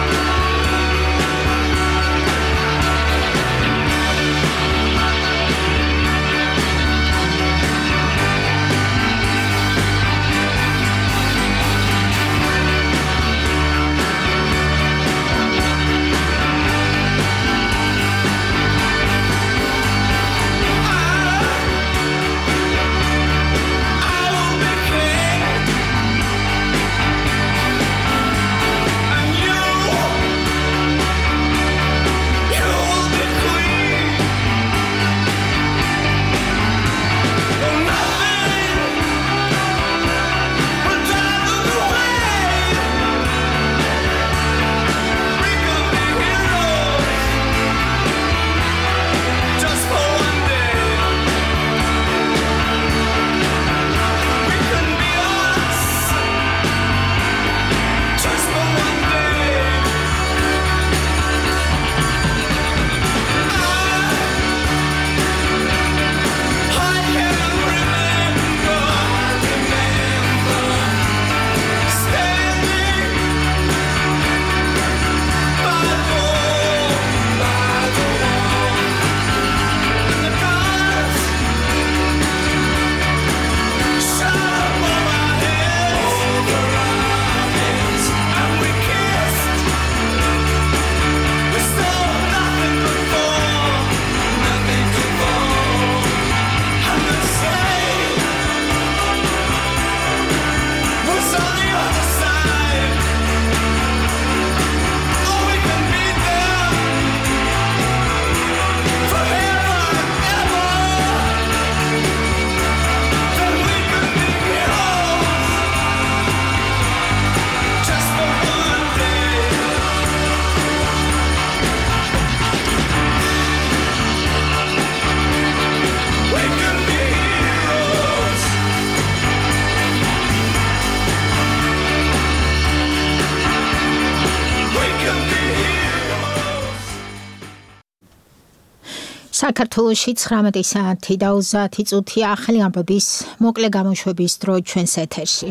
B: საქართველოში ცხრამეტი საათი და ოცდაათი წუთი ახალი ამბების მოკლე გამოშვების დრო ჩვენს ეთერში.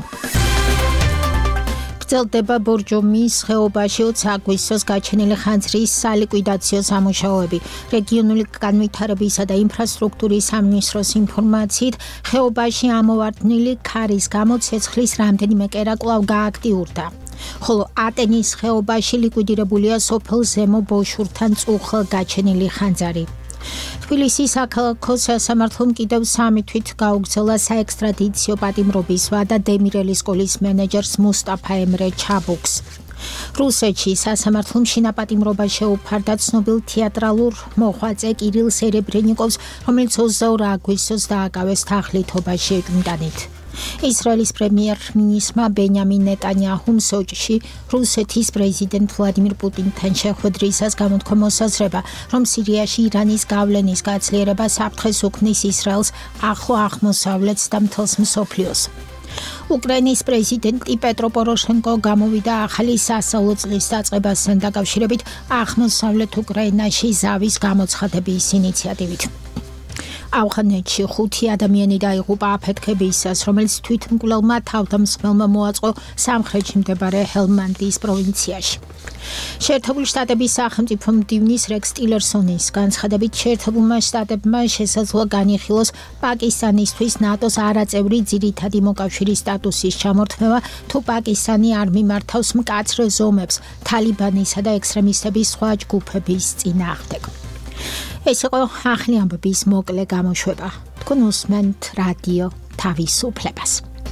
B: გრძელდება ბორჯომის ხეობაში ოცი აგვისტოს გაჩენილი ხანძრის სალიკვიდაციო სამუშაოები. რეგიონული განვითარებისა და ინფრასტრუქტურის სამინისტროს ინფორმაციით, ხეობაში ამოვარდნილი ქარის გამო ცეცხლის რამდენიმე კერა კვლავ გააქტიურდა. ხოლო ატენის ხეობაში ლიკვიდირებულია სოფელ ზემო ბოშურთან წუხ გაჩენილი ხანძარი. თბილისის საქალაქო სასამართლომ კიდევ სამი თვით გაუგრძელა საექსტრადიციო პატიმრობის ვადა დემირელის სკოლის მენეჯერს მუსტაფა ემრე ჩაბუქს. რუსეთში სასამართლომ შინაპატიმრობა შეუფარდა ცნობილ თეატრალურ მოღვაწე კირილ სერებრენიკოვს, რომელიც ოცდაორი აგვისტოს დააკავეს თაღლითობაში ეჭვმიტანით. ისრაელის პრემიერ-მინისტრმა ბენიამინ ნეტანიაჰუმ სოჭში რუსეთის პრეზიდენტ ვლადიმირ პუტინთან შეხვედრისას გამოთქვა მოსაზრება, რომ სირიაში ირანის გავლენის გაცლიერება საფრთხეს უქმნის ისრაელს, ახლო აღმოსავლეთს და მთელს მსოფლიოს. უკრაინის პრეზიდენტი პეტრო პოროშენკო გამოვიდა ახალი სასწავლო წლის დაწყებასთან დაკავშირებით აღმოსავლეთ უკრაინაში ზავის გამოცხადების ინიციატივით. ავღანეთში ხუთი ადამიანი დაიღუპა აფეთქებისას, რომელიც თვითმკვლელმა თავდამსხმელმა მოაწყო სამხრეთში მდებარე ჰელმანდის პროვინციაში. შეერთებული შტატების სახელმწიფო მდივნის რექს ტილერსონის განცხადებით, შეერთებულმა შტატებმა შესაძლოა განიხილოს პაკისტანისთვის ნატოს არაწევრი ძირითადი მოკავშირის სტატუსის ჩამორთმევა, თუ პაკისტანი არ მიმართავს მკაცრ ზომებს თალიბანისა და ექსტრემისტების სხვა ჯგუფების წინააღმდეგ. ეს იყო ახალი ამბების მოკლე გამოშვება. თქვენ უსმენთ რადიო თავისუფლებას.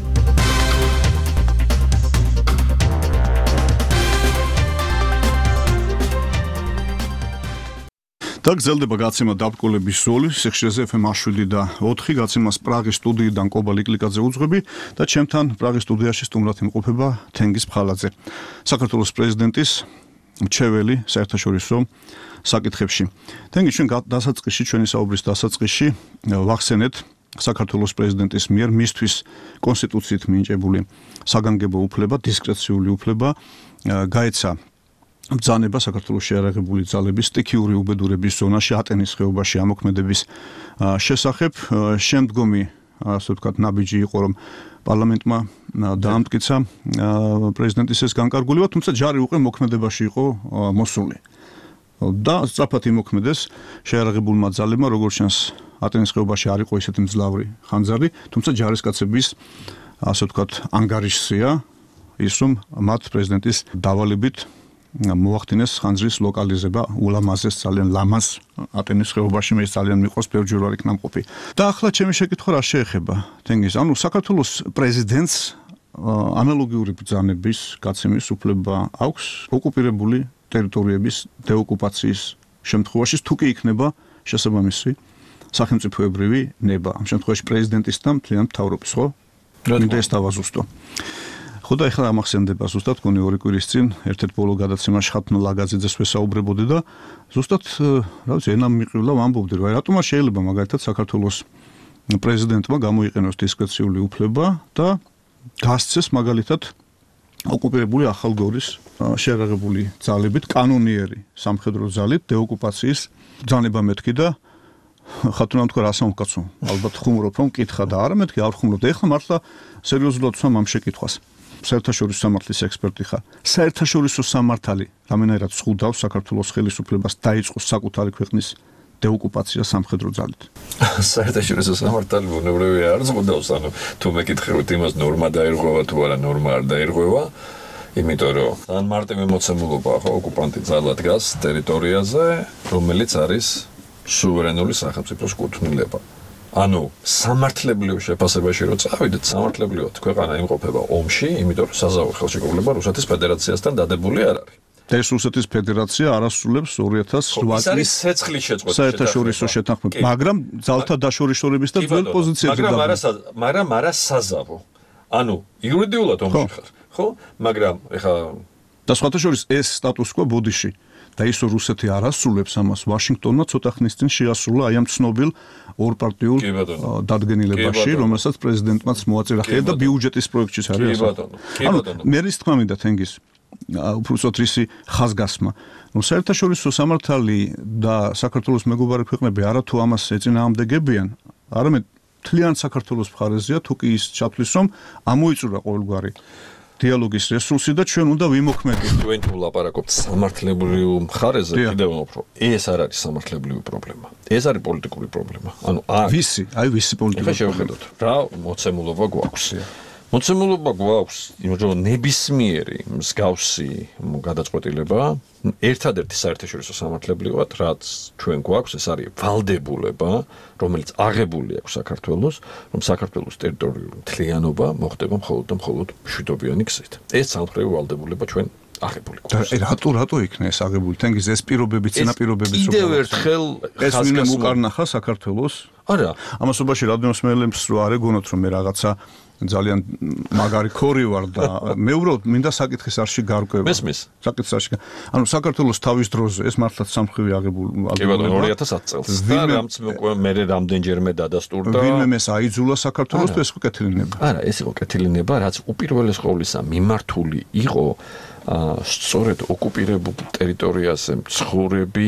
D: და გრძელდება გაცემა დაბრკოლების ზოლი, სიხშირეზე ეფ ემ შვიდი და ოთხი, გაცემას პრაღის სტუდიიდან კობა ლიკლიკაძე უძღვები და ჩემთან პრაღის სტუდიაში სტუმრად იმყოფება თენგიზ ფხალაძე. საქართველოს პრეზიდენტის მრჩეველი საერთაშორისო საკითხებში. თენგი ჩვენ დასაწყისში ჩვენი საუბრის დასაწყისში ვახსენეთ საქართველოს პრეზიდენტის მიერ მისთვის კონსტიტუციით მინიჭებული საგანგებო უფლება, დისკრეციული უფლება გაეცა ბრძანება საქართველოს შეიარაღებული ძალების სტიქიური უბედურების ზონაში ატენის ხეობაში ამოქმედების შესახებ. შემდგომი ასე ვთქვათ ნაბიჯი იყო რომ პარლამენტმა დაამტკიცა პრეზიდენტის ეს განკარგულება, თუმცა ჯარი უკვე მოქმედებაში იყო მოსული. და სწრაფად იმოქმედეს შეიარაღებულმა ძალებმა, როგორც ჩანს ატენის ხეობაში არ იყო ისეთი მძლავრი ხანძარი, თუმცა ჯარისკაცების ასე ვთქვათ ანგარიშია ის რომ მათ პრეზიდენტის დავალებით მოახდინეს ხანძრის ლოკალიზება ულამაზეს ძალიან ლამაზ ატენის ხეობაში მე ძალიან მიყვარს ბევრჯერ ვარ იქ ნამყოფი. და ახლა ჩემი შეკითხვა რა შეეხება თენგის ანუ საქართველოს პრეზიდენტს ანალოგიური ბრძანების გაცემის უფლება აქვს ოკუპირებული ტერიტორიების დეოკუპაციის შემთხვევაში თუ კი იქნება შესაბამისი სახელმწიფოებრივი ნება ამ შემთხვევაში პრეზიდენტის და მთლიანი მთავრობის ხო? მინდა ეს დავაზუსტო. ხო და ეხლა ამახსენდება ზუსტად გონი ორი კვირის წინ ერთ-ერთ ბოლო გადაცემაში ხათუნა ლაგაძიძეს ვესაუბრებოდი და ზუსტად რა ვიცი ენა მიყივლა ვამბობდი რომ რატომ არ შეიძლება მაგალითად საქართველოს პრეზიდენტმა გამოიყენოს დისკრეციული უფლება და გასცეს მაგალითად ოკუპირებული ახალგორის შეიარაღებული ძალებით კანონიერი სამხედრო ძალით დეოკუპაციის ბრძანება მეთქი და ხათუნამ თქვა რა სამკაცო ალბათ ხუმრობ რომ კითხა და არა მეთქი არ ხუმრობ და ეხლა მართლა სერიოზულად ვსვამ ამ შეკითხვას საერთაშორისო სამართლის ექსპერტი ხარ საერთაშორისო სამართალი რამენერად ზღუდავს საქართველოს ხელისუფლებას დაიწყოს საკუთარი ქვეყნის დეოკუპაცია სამხედრო ძალით
A: საერთაშორისო სამართალი ბუნებრივია არ ზღუდავს ანუ თუ მეკითხებით იმას ნორმა დაირღვევა თუ არა ნორმა არ დაირღვევა იმიტომ რომ ან მარტივი მოცემულობა ხო ოკუპანტი ძალა დგას ტერიტორიაზე რომელიც არის სუვერენული სახელმწიფოს კუთვნილება. ანუ სამართლებრივ შეფასებაში რო წავიდეთ, სამართლებრივად ქვეყანა იმყოფება ომში, იმიტომ რომ საზავო ხელშეკრულება რუსეთის ფედერაციასთან დადებული არ არის.
D: ეს რუსეთის ფედერაცია არასრულებს ორი ათას ოთხ
A: წლის ცეცხლის შეწყვეტის
D: საერთაშორისო შეთანხმება, მაგრამ ძალთა დაშორიშორების და ძველ პოზიციებზე
A: მაგრამ არა მაგრამ არა საზავო. ანუ იურიდიულად ომში ხარ, ხო? მაგრამ ეხა
D: და სხვათა შორის ეს სტატუს კვო ბოდიში და ისო რუსეთი არასრულებს ამას ვაშინგტონმა ცოტა ხნის წინ შეასრულა აი ამ ცნობილ ორპარტიულ დადგენილებაში, რომელსაც პრეზიდენტმაც მოაწერა ხელი და ბიუჯეტის პროექტშიც არის. ანუ მე რის თქმა მინდა თენგის უბრალოდ რისი ხაზგასმა. ნუ საერთაშორისო სამართალი და საქართველოს მეგობარი ქვეყნები არათუ ამას ეწინააღმდეგებიან, არამედ მთლიან საქართველოს მხარეზეა თუ კი ის ჩათვლის რომ ამოიწურა ყოველგვარი დიალოგის რესურსი და ჩვენ უნდა ვიმოქმედოთ.
A: ჩვენ თუ ლაპარაკობთ სამართლებრივ მხარეზე, კიდევ უფრო. ეს არ არის სამართლებრივი პრობლემა. ეს არის პოლიტიკური პრობლემა. ანუ
D: ვისი, აი ვისი პოლიტიკური.
A: ეხლა შევხედოთ, რა მოცემულობა გვაქვს. მოცემულობა გვაქვს, იმიტომ რომ ნებისმიერი მსგავსი გადაწყვეტილება ერთადერთი საერთაშორისო სამართლებრივად, რაც ჩვენ გვაქვს, ეს არის ვალდებულება, რომელიც აღებული აქვს საქართველოს, რომ საქართველოს ტერიტორიული მთლიანობა მოხდება მხოლოდ და მხოლოდ მშვიდობიანი გზით. ეს სამხედრო ვალდებულება ჩვენ აღებული გვაქვს.
D: და რატო რატო იქნა ეს აღებული? თენგიზ ეს პირობები, წინაპირობები
A: რო კიდევ ერთხელ
D: ეს ვინმე უკარნახა საქართველოს?
A: არა,
D: ამასობაში რადიოსმელებს რო არ ეგონოთ რომ მე რაღაცა ძალიან მაგარი ქორი ვარ და მე უბრალოდ მინდა საკითხის არში გარკვევა.
A: მესმის.
D: საკითხის არში. ანუ საქართველოს თავის დროზე ეს მართლაც სამხრივი აღებული
A: კი ბატონო ორი ათას ათი წელს. და რამც მე რამდენჯერმე დადასტურდა.
D: ვინმე ეს აიძულა საქართველოს და ეს იყო კეთილინება.
A: არა, ეს იყო კეთილინება, რაც უპირველეს ყოვლისა მიმართული იყო სწორედ ოკუპირებულ ტერიტორიაზე მცხოვრები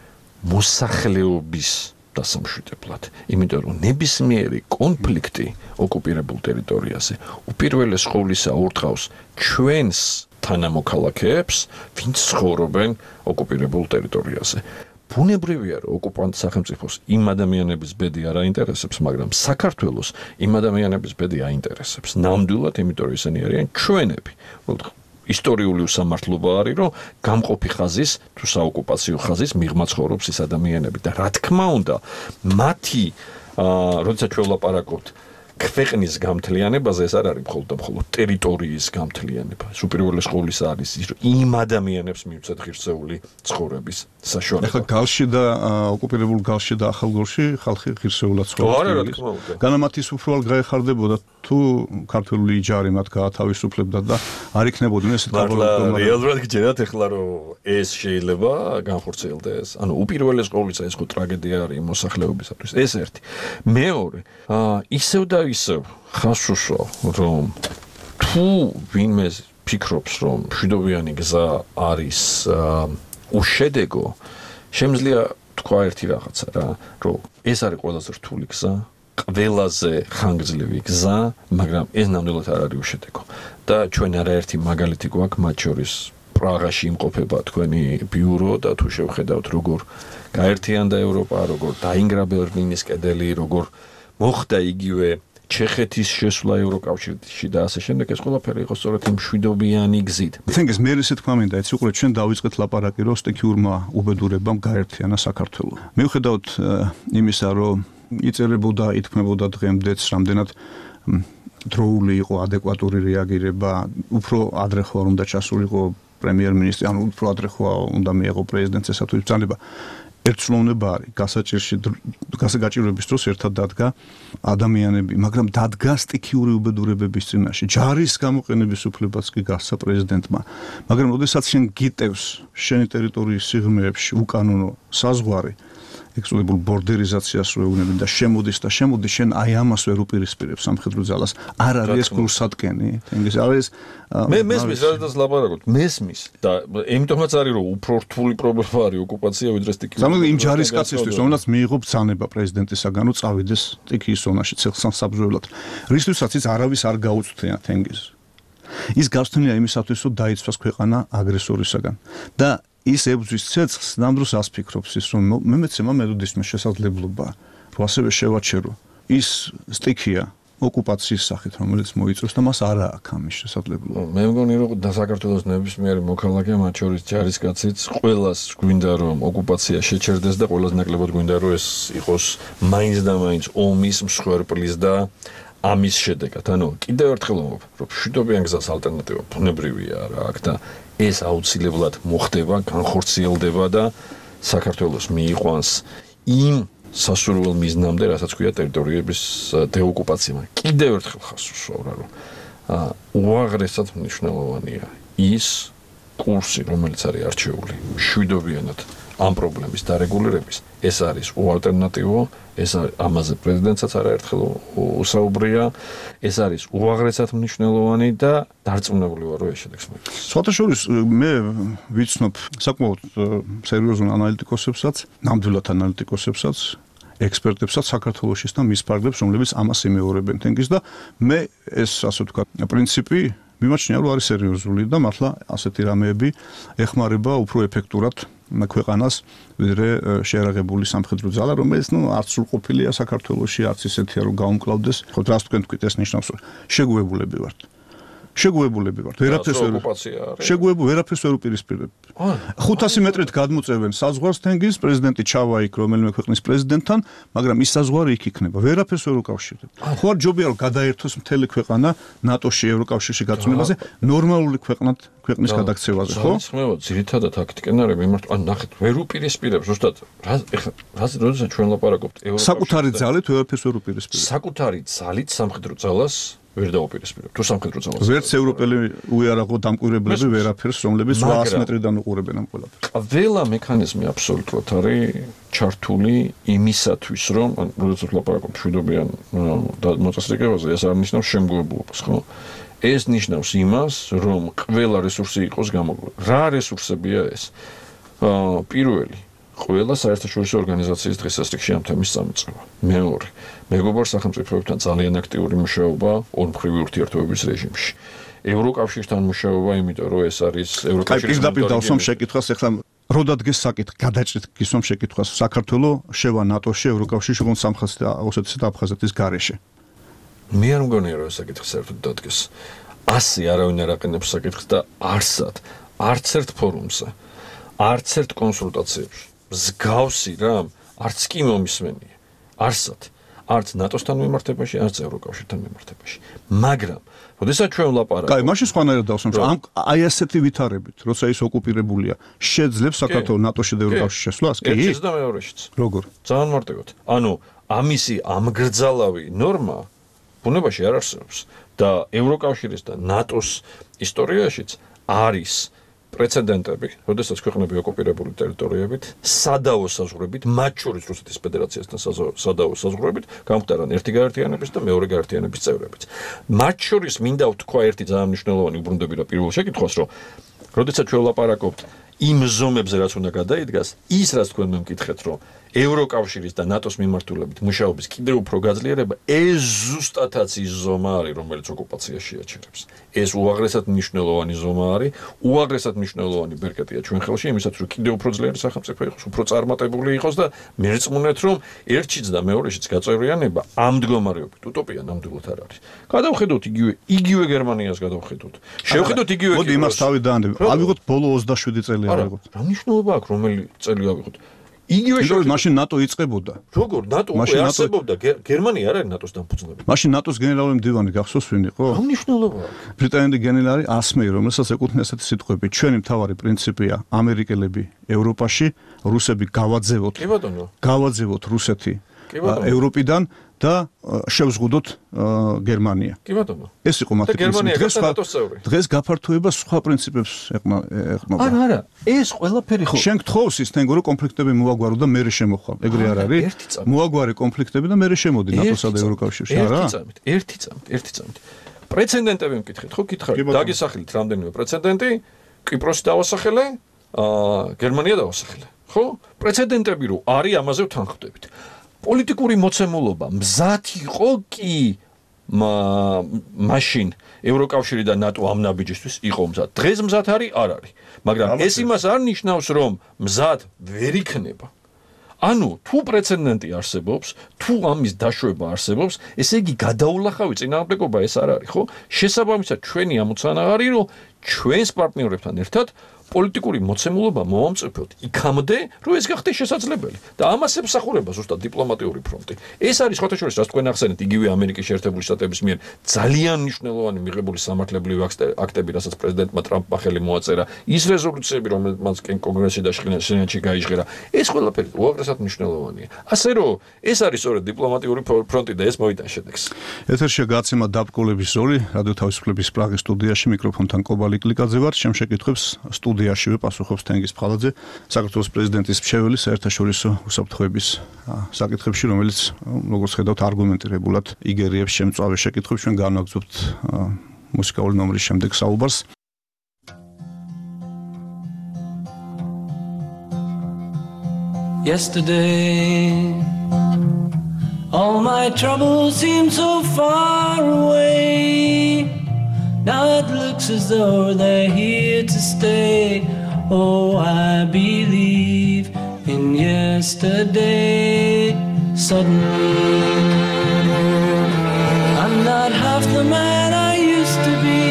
A: მოსახლეობის დასამშვიდებლად. იმიტომ რომ ნებისმიერი კონფლიქტი ოკუპირებულ ტერიტორიაზე უპირველეს ყოვლისა ურტყავს ჩვენს თანამოქალაქეებს, ვინც ცხოვრობენ ოკუპირებულ ტერიტორიაზე. ბუნებრივია, რომ ოკუპანტ სახელმწიფოს იმ ადამიანების ბედი არ აინტერესებს, მაგრამ საქართველოს იმ ადამიანების ბედი აინტერესებს. ნამდვილად, იმიტომ რომ ისინი არიან ჩვენები. ისტორიული უსამართლობა არის, რომ გამყოფი ხაზის თუ საოკუპაციო ხაზის მიღმა ცხოვრობს ის ადამიანები და რა თქმა უნდა, მათი როდესაც ჩვენ ვლაპარაკობთ ქვეყნის გამთლიანებაზე, ეს არ არის მხოლოდ და მხოლოდ ტერიტორიის გამთლიანება. უპირველეს ყოვლისა არის ის, რომ იმ ადამიანებს მივცეთ ღირსეული ცხოვრების საშუალება.
D: ახლა გალში და ოკუპირებულ გალში და ახალგორში ხალხი ღირსეულად ცხოვრობს.
A: არა, რა თქმა უნდა.
D: განამათის უფრო გაეხარდებოდა თუ ქართული ჯარი მათ გაათავისუფლებდა და არ იქნებოდნენ ესეთ
A: მართლა რეალურად გჯერათ ახლა რომ ეს შეიძლება განხორციელდეს. ანუ უპირველეს ყოვლისა ეს ხო ტრაგედია არის მოსახლეობისათვის. ეს ერთი. მეორე, ისევ და ისევ ხას უშვა რომ თუ ვინმე ფიქრობს რომ მშვიდობიანი გზა არის უშედეგო, შემიძლია თქვა ერთი რაღაცა რა, რომ ეს არის ყველაზე რთული გზა, ყველაზე ხანგრძლივი გზა, მაგრამ ეს ნამდვილად არ არის უშედეგო. და ჩვენ არაერთი მაგალითი გვაქვს, მათ შორის პრაღაში იმყოფება თქვენი ბიურო და თუ შევხედავთ როგორ გაერთიანდა ევროპა, როგორ დაინგრა ბერლინის კედელი, როგორ მოხდა იგივე ჩეხეთის შესვლა ევროკავშირში და ასე შემდეგ, ეს ყველაფერი იყო სწორედ იმ მშვიდობიანი გზით.
D: თენგეს მე ესე თქვა მინდა, ეცი უყურეთ ჩვენ დავიწყეთ ლაპარაკი რომ სტიქიურმა უბედურებამ გაერთიანა საქართველო. მიუხედავად იმისა, რომ იწერებოდა, ითქმებოდა დღემდეც რამდენად დროული იყო ადეკვატური რეაგირება, უფრო ადრე ხوار უნდა ჩასულიყო პრემიერ-მინისტრი, ანუ უფრო ადრე ხوار უნდა მიეღო პრეზიდენტს ესათვის ბრძანება. ერთსულოვნება არის გასაჭირში გასაგაჭიროების დროს ერთად დადგა ადამიანები, მაგრამ დადგა სტიქიური უბედურებების წინაშე. ჯარის გამოყენების უფლებაც კი გასცა პრეზიდენტმა. მაგრამ ოდესაც შენ გიტევს შენი ტერიტორიის სიღრმეებში უკანონო საზღვარი, ექსკლუზიურ ბორდერიზაციას რო ეუბნები და შემოდის და შემოდის, შენ აი ამას ვერ უპირისპირებ სამხედრო ძალას. არ არის ეს კურსატკენი, თენგის არის
A: მე მესმის რადგანაც ლაპარაკობთ, მესმის და იმიტომაც არის რომ უფრო რთული პრობლემა არის ოკუპაცია ვიდრე სტიქიის.
D: სამაგერ იმ ჯარისკაცისთვის, რომელსაც მიიღო ბრძანება პრეზიდენტისაგან, რომ წავიდეს სტიქიის ზონაში ციხესამსაბრძოლად. რისთვისაც ის არავის არ გაუწვდია თენგიზ. ის გასწნილია იმისათვის, რომ დაიცვას ქვეყანა აგრესორისაგან. და ის ებრძვის ცეცხლს ნამდვილს ასფიქრობს ის რომ მე მეცემა მელოდის მე შესაძლებლობა რომ ასევე შევაჩერო ის სტიქია ოკუპაციის სახით რომელიც მოიწევს და მას არა აქვს ამის შესაძლებლობა.
A: მე მგონი რომ და საქართველოს ნებისმიერი მოქალაქე მათ შორის ჯარისკაციც ყველას გვინდა რომ ოკუპაცია შეჩერდეს და ყველას ნაკლებად გვინდა რომ ეს იყოს მაინც და მაინც ომის მსხვერპლის და ამის შედეგად. ანუ კიდევ ერთხელ ვამბობ რომ მშვიდობიან გზას ალტერნატივა ბუნებრივია რა აქ და ეს აუცილებლად მოხდება, განხორციელდება და საქართველოს მიიყვანს იმ სასურველ მიზნამდე, რასაც ქვია ტერიტორიების დეოკუპაცია. კიდევ ერთხელ ხას უშვა რომ უაღრესად მნიშვნელოვანია ის კურსი, რომელიც არის არჩეული მშვიდობიანად ამ პრობლემის დარეგულირების. ეს არის უალტერნატივო, ეს არის ამაზე პრეზიდენტსაც არაერთხელ უსაუბრია, ეს არის უაღრესად მნიშვნელოვანი და დარწმუნებული ვარ, რომ ეს შედეგს მოიგებს.
D: სხვათაშორის მე ვიცნობ საკმაოდ სერიოზულ ანალიტიკოსებსაც, ნამდვილად ანალიტიკოსებსაც, ექსპერტებსაც საქართველოსში და მის ფარგლებს, რომლებიც ამას იმეორებენ თენგის და მე ეს ასე ვთქვათ, პრინციპი მიმაჩნია, რომ არის სერიოზული და მართლა ასეთი რამეები ეხმარება უფრო ეფექტურად ქვეყანას ვიდრე შეერაღებული სამხედრო ძალა, რომელიც ნუ არც სრულყოფილია საქართველოში, არც ისეთია, რომ გაუმკლავდეს. ხო, რას თქვენ თქვით, ეს ნიშნავს, რომ შეგუებულები ვართ. შეგუებულები ვართ. ვერაფერს ვერ შეგუებულ ვერაფერს ვერ უპირისპირებ. ხუთასი მეტრით გადმოწევენ საზღვარს თენგის, პრეზიდენტი ჩავა იქ რომელიმე ქვეყნის პრეზიდენტთან, მაგრამ ის საზღვარი იქ იქნება. ვერაფერს ვერ უკავშირებ. ხო არ ჯობია რომ გადაერთოს მთელი ქვეყანა ნატოში, ევროკავშირში გაწმენებაზე, ნორმალური ქვეყნად ქვეყნის გადაქცევაზე, ხო?
A: ხმევა, ძირითადად აქტიკენ არის მიმართ, ან ნახეთ, ვერ უპირისპირებ, ზუსტად, რა ეხლა, როდესაც ჩვენ ლაპარაკობთ ევროკავშირში.
D: საკუთარი ძალით ვერაფერს ვერ უპირისპირებ.
A: საკუთარი ძალით სამხედრო ძალას ვერ დაუპირისპირებ. თუ სამხედრო ძალას.
D: ვერც ევროპელი უიარაღო დამკვირვებლები ვერაფერს, რომლებიც ოთხასი მეტრიდან უყურებენ ამ ყველაფერს.
A: ყველა მექანიზმი აბსოლუტურად არის ჩართული იმისათვის, რომ როდესაც ლაპარაკობთ მშვიდობიან მოწესრიგებაზე, ეს არ ნიშნავს შემგუებულობას, ხო? ეს ნიშნავს იმას, რომ ყველა რესურსი იყოს გამოკლებული. რა რესურსებია ეს? აა პირველი ყველა საერთაშორისო ორგანიზაციის დღესასწაულში ამ თემის წამოწყება. მეორე, მეგობარ სახელმწიფოებთან ძალიან აქტიური მუშაობა ორმხრივი ურთიერთობების რეჟიმში. ევროკავშირთან მუშაობა, იმიტომ რომ ეს არის
D: ევროკავშირის პირდაპირ დავსვამ შეკითხვას, ეხლა რო დადგეს საკითხი, გადაჭრით გისვამ შეკითხვას, საქართველოს შევა ნატოში, ევროკავშირში, როგორც სამხრეთის და ოსეთის და აფხაზეთის გარეშე.
A: მე არ მგონია რომ ეს საკითხი საერთოდ დადგეს. ასე არავინ არ აყენებს საკითხს და არსად არც ერთ ფორუმზე, არც ერთ კონსულტაციებში მსგავსი რამ არც კი მომისმენია. არსად არც ნატოსთან მიმართებაში, არც ევროკავშირთან მიმართებაში. მაგრამ, როდესაც ჩვენ ვლაპარაკობთ,
D: კაი, მაშინ სხვანაირად დავსვამ, ამ აი ასეთი ვითარებით, როცა ის ოკუპირებულია, შეძლებს საქართველოს ნატოში და ევროკავშირში შესვლას? კი.
A: ერთიც და მეორეშიც.
D: როგორ?
A: ძალიან მარტივად. ანუ ამისი ამგრძალავი ნორმა ბუნებაში არ არსებობს და ევროკავშირის და ნატოს ისტორიაშიც არის პრეცედენტები, როდესაც ქვეყნები ოკუპირებული ტერიტორიებით, სადავო საზღვრებით, მათ შორის რუსეთის ფედერაციასთან სადავო საზღვრებით, გამხდარან ერთი გაერთიანების და მეორე გაერთიანების წევრებიც. მათ შორის მინდა ვთქვა ერთი ძალიან მნიშვნელოვანი უბრუნდები რა პირველ შეკითხვას, რომ როდესაც ჩვენ ვლაპარაკობთ იმ ზომებზე, რაც უნდა გადაიდგას, ის რაც თქვენ მე მკითხეთ, რომ ევროკავშირის და ნატოს მიმართულებით მუშაობის კიდევ უფრო გაძლიერება, ეს ზუსტადაც ის ზომა არის, რომელიც ოკუპაციას შეაჩერებს. ეს უაღრესად მნიშვნელოვანი ზომა არის, უაღრესად მნიშვნელოვანი ბერკეტია ჩვენ ხელში, იმისაც რომ კიდევ უფრო ძლიერი სახელმწიფო იყოს, უფრო წარმატებული იყოს და მერწმუნეთ, რომ ერთშიც და მეორეშიც გაწევრიანება ამ მდგომარეობით უტოპია ნამდვილად არ არის. გადავხედოთ იგივე იგივე გერმანიას გადავხედოთ. შევხედოთ იგივე
D: მოდი იმას თავი დაანდები. ავიღოთ ბოლო ოცდაშვიდი წელი ავიღოთ.
A: რა მნიშვნელობა აქვს რომელი წელი ავიღოთ? იგივე
D: შევხედოთ, მაშინ ნატო იწყებოდა.
A: როგორ ნატო უკვე არსებობდა, გერმანია არ არის ნატოს დამფუძნებელი.
D: მაშინ ნატოს გენერალური მდივანი გახსოვს ვინ იყო?
A: რა მნიშვნელობა აქვს?
D: ბრიტანელი გენერალი ასმეი, რომელსაც ეკუთვნის ასეთი სიტყვები, ჩვენი მთავარი პრინციპია ამერიკელები ევროპაში, რუსები გავაძევოთ.
A: კი ბატონო.
D: გავაძევოთ რუსეთი ევროპიდან და შევზღუდოთ გერმანია.
A: კი ბატონო.
D: ეს იყო მათი პრინციპი. დღეს დღეს გაფართოება სხვა პრინციპებს ეხმობა.
A: არა, არა, ეს ყველაფერი ხო.
D: შენ გთხოვს ის თენგო რომ კონფლიქტები მოაგვარო და მერე შემოხვალ. ეგრე არ არის? მოაგვარე კონფლიქტები და მერე შემოდი ნატოსა და ევროკავშირში, არა?
A: ერთი წამით, ერთი წამით, ერთი წამით. პრეცედენტები მკითხეთ, ხო გითხარით, დაგესახილეთ რამდენიმე პრეცედენტი, კიპროსი დავასახელე, აა გერმანია დავასახელე. ხო? პრეცედენტები რო არის, ამაზე ვთანხმდებით. პოლიტიკური მოცემულობა მზად იყო კი მაშინ ევროკავშირი და ნატო ამ ნაბიჯისთვის იყო მზად. დღეს მზად არის, არ არის. მაგრამ ეს იმას არ ნიშნავს, რომ მზად ვერ იქნება. ანუ თუ პრეცედენტი არსებობს, თუ ამის დაშვება არსებობს, ესე იგი გადაულახავი წინააღმდეგობა ეს არ არის, ხო? შესაბამისად ჩვენი ამოცანა არის, რომ ჩვენს პარტნიორებთან ერთად პოლიტიკური მოცემულობა მოვამწიფოთ იქამდე, რომ ეს გახდეს შესაძლებელი. და ამას ემსახურება ზუსტად დიპლომატიური ფრონტი. ეს არის სხვათა შორის, რაც თქვენ ახსენეთ, იგივე ამერიკის შეერთებული შტატების მიერ ძალიან მნიშვნელოვანი მიღებული სამართლებრივი აქტები, რასაც პრეზიდენტმა ტრამპმა ხელი მოაწერა, ის რეზოლუციები, რომელმაც კონგრესში და სენატში გაიჟღერა, ეს ყველაფერი უაღრესად მნიშვნელოვანია. ასე რომ, ეს არის სწორედ დიპლომატიური ფრონტი და ეს მოვიტან შედეგს.
D: ეთერშია გაცემა დაბკოლების ზოლი, რადიო თავისუფლების პრაღის სტუდიაში მიკროფონთან კობალი კლიკაძე ვარ, შემ შეკითხვებს სტუდიაშივე პასუხობს თენგიზ ფხალაძე, საქართველოს პრეზიდენტის მრჩეველი საერთაშორისო უსაფრთხოების საკითხებში, რომელიც როგორც ხედავთ არგუმენტირებულად იგერიებს შემწვავე შეკითხვებს. ჩვენ განვაგრძობთ მუსიკალური ნომრის შემდეგ საუბარს.
E: Yesterday all my troubles seem so far away. Now it looks as though they're here to stay. Oh, I believe in yesterday. Suddenly, I'm not half the man I used to be.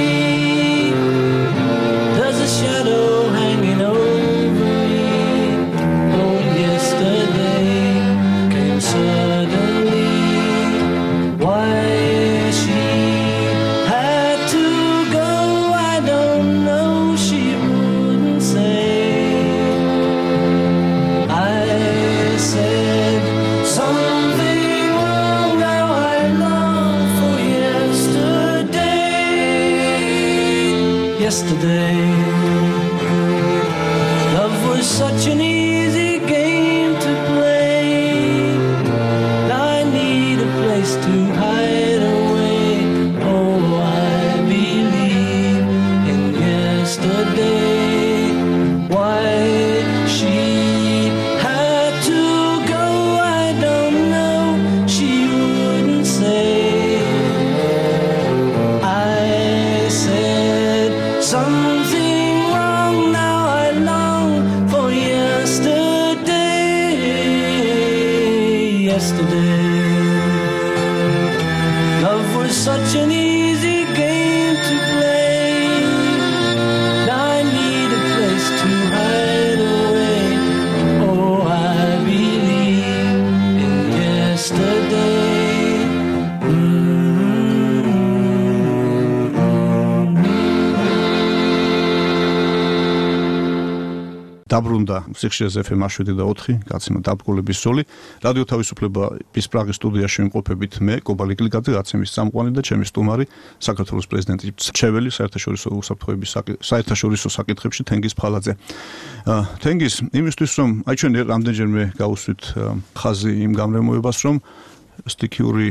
E: There's a shadow hanging over me. Oh, yesterday came suddenly. Why she had to go, I don't know, she wouldn't say. I said something wrong, now I long for yesterday. Yesterday, love was such an easy game to play. Now I need a place to hide away. Oh, I believe in yesterday. Why she had to go, I don't know, she wouldn't say. I said something wrong, now I long for yesterday. Yesterday, love was such an easy game to play. Now I need a place to hide away. Oh, I believe in yesterday.
D: დაბრუნდა სიხშირეზე ეფ ემ შვიდი და ოთხი, გაცემა დაბრკოლების ზოლი. რადიო თავისუფლების პრაღის სტუდიაში ვიმყოფებით მე, კობალი გლიკაძე, გაცემის წამყვანი და ჩემი სტუმარი, საქართველოს პრეზიდენტი მრჩეველი საერთაშორისო უსაფრთხოების საერთაშორისო საკითხებში თენგიზ ფხალაძე. თენგიზ, იმისთვის რომ აი ჩვენ რამდენჯერმე გავუსვით ხაზი იმ გამრემოებას, რომ სტიქიური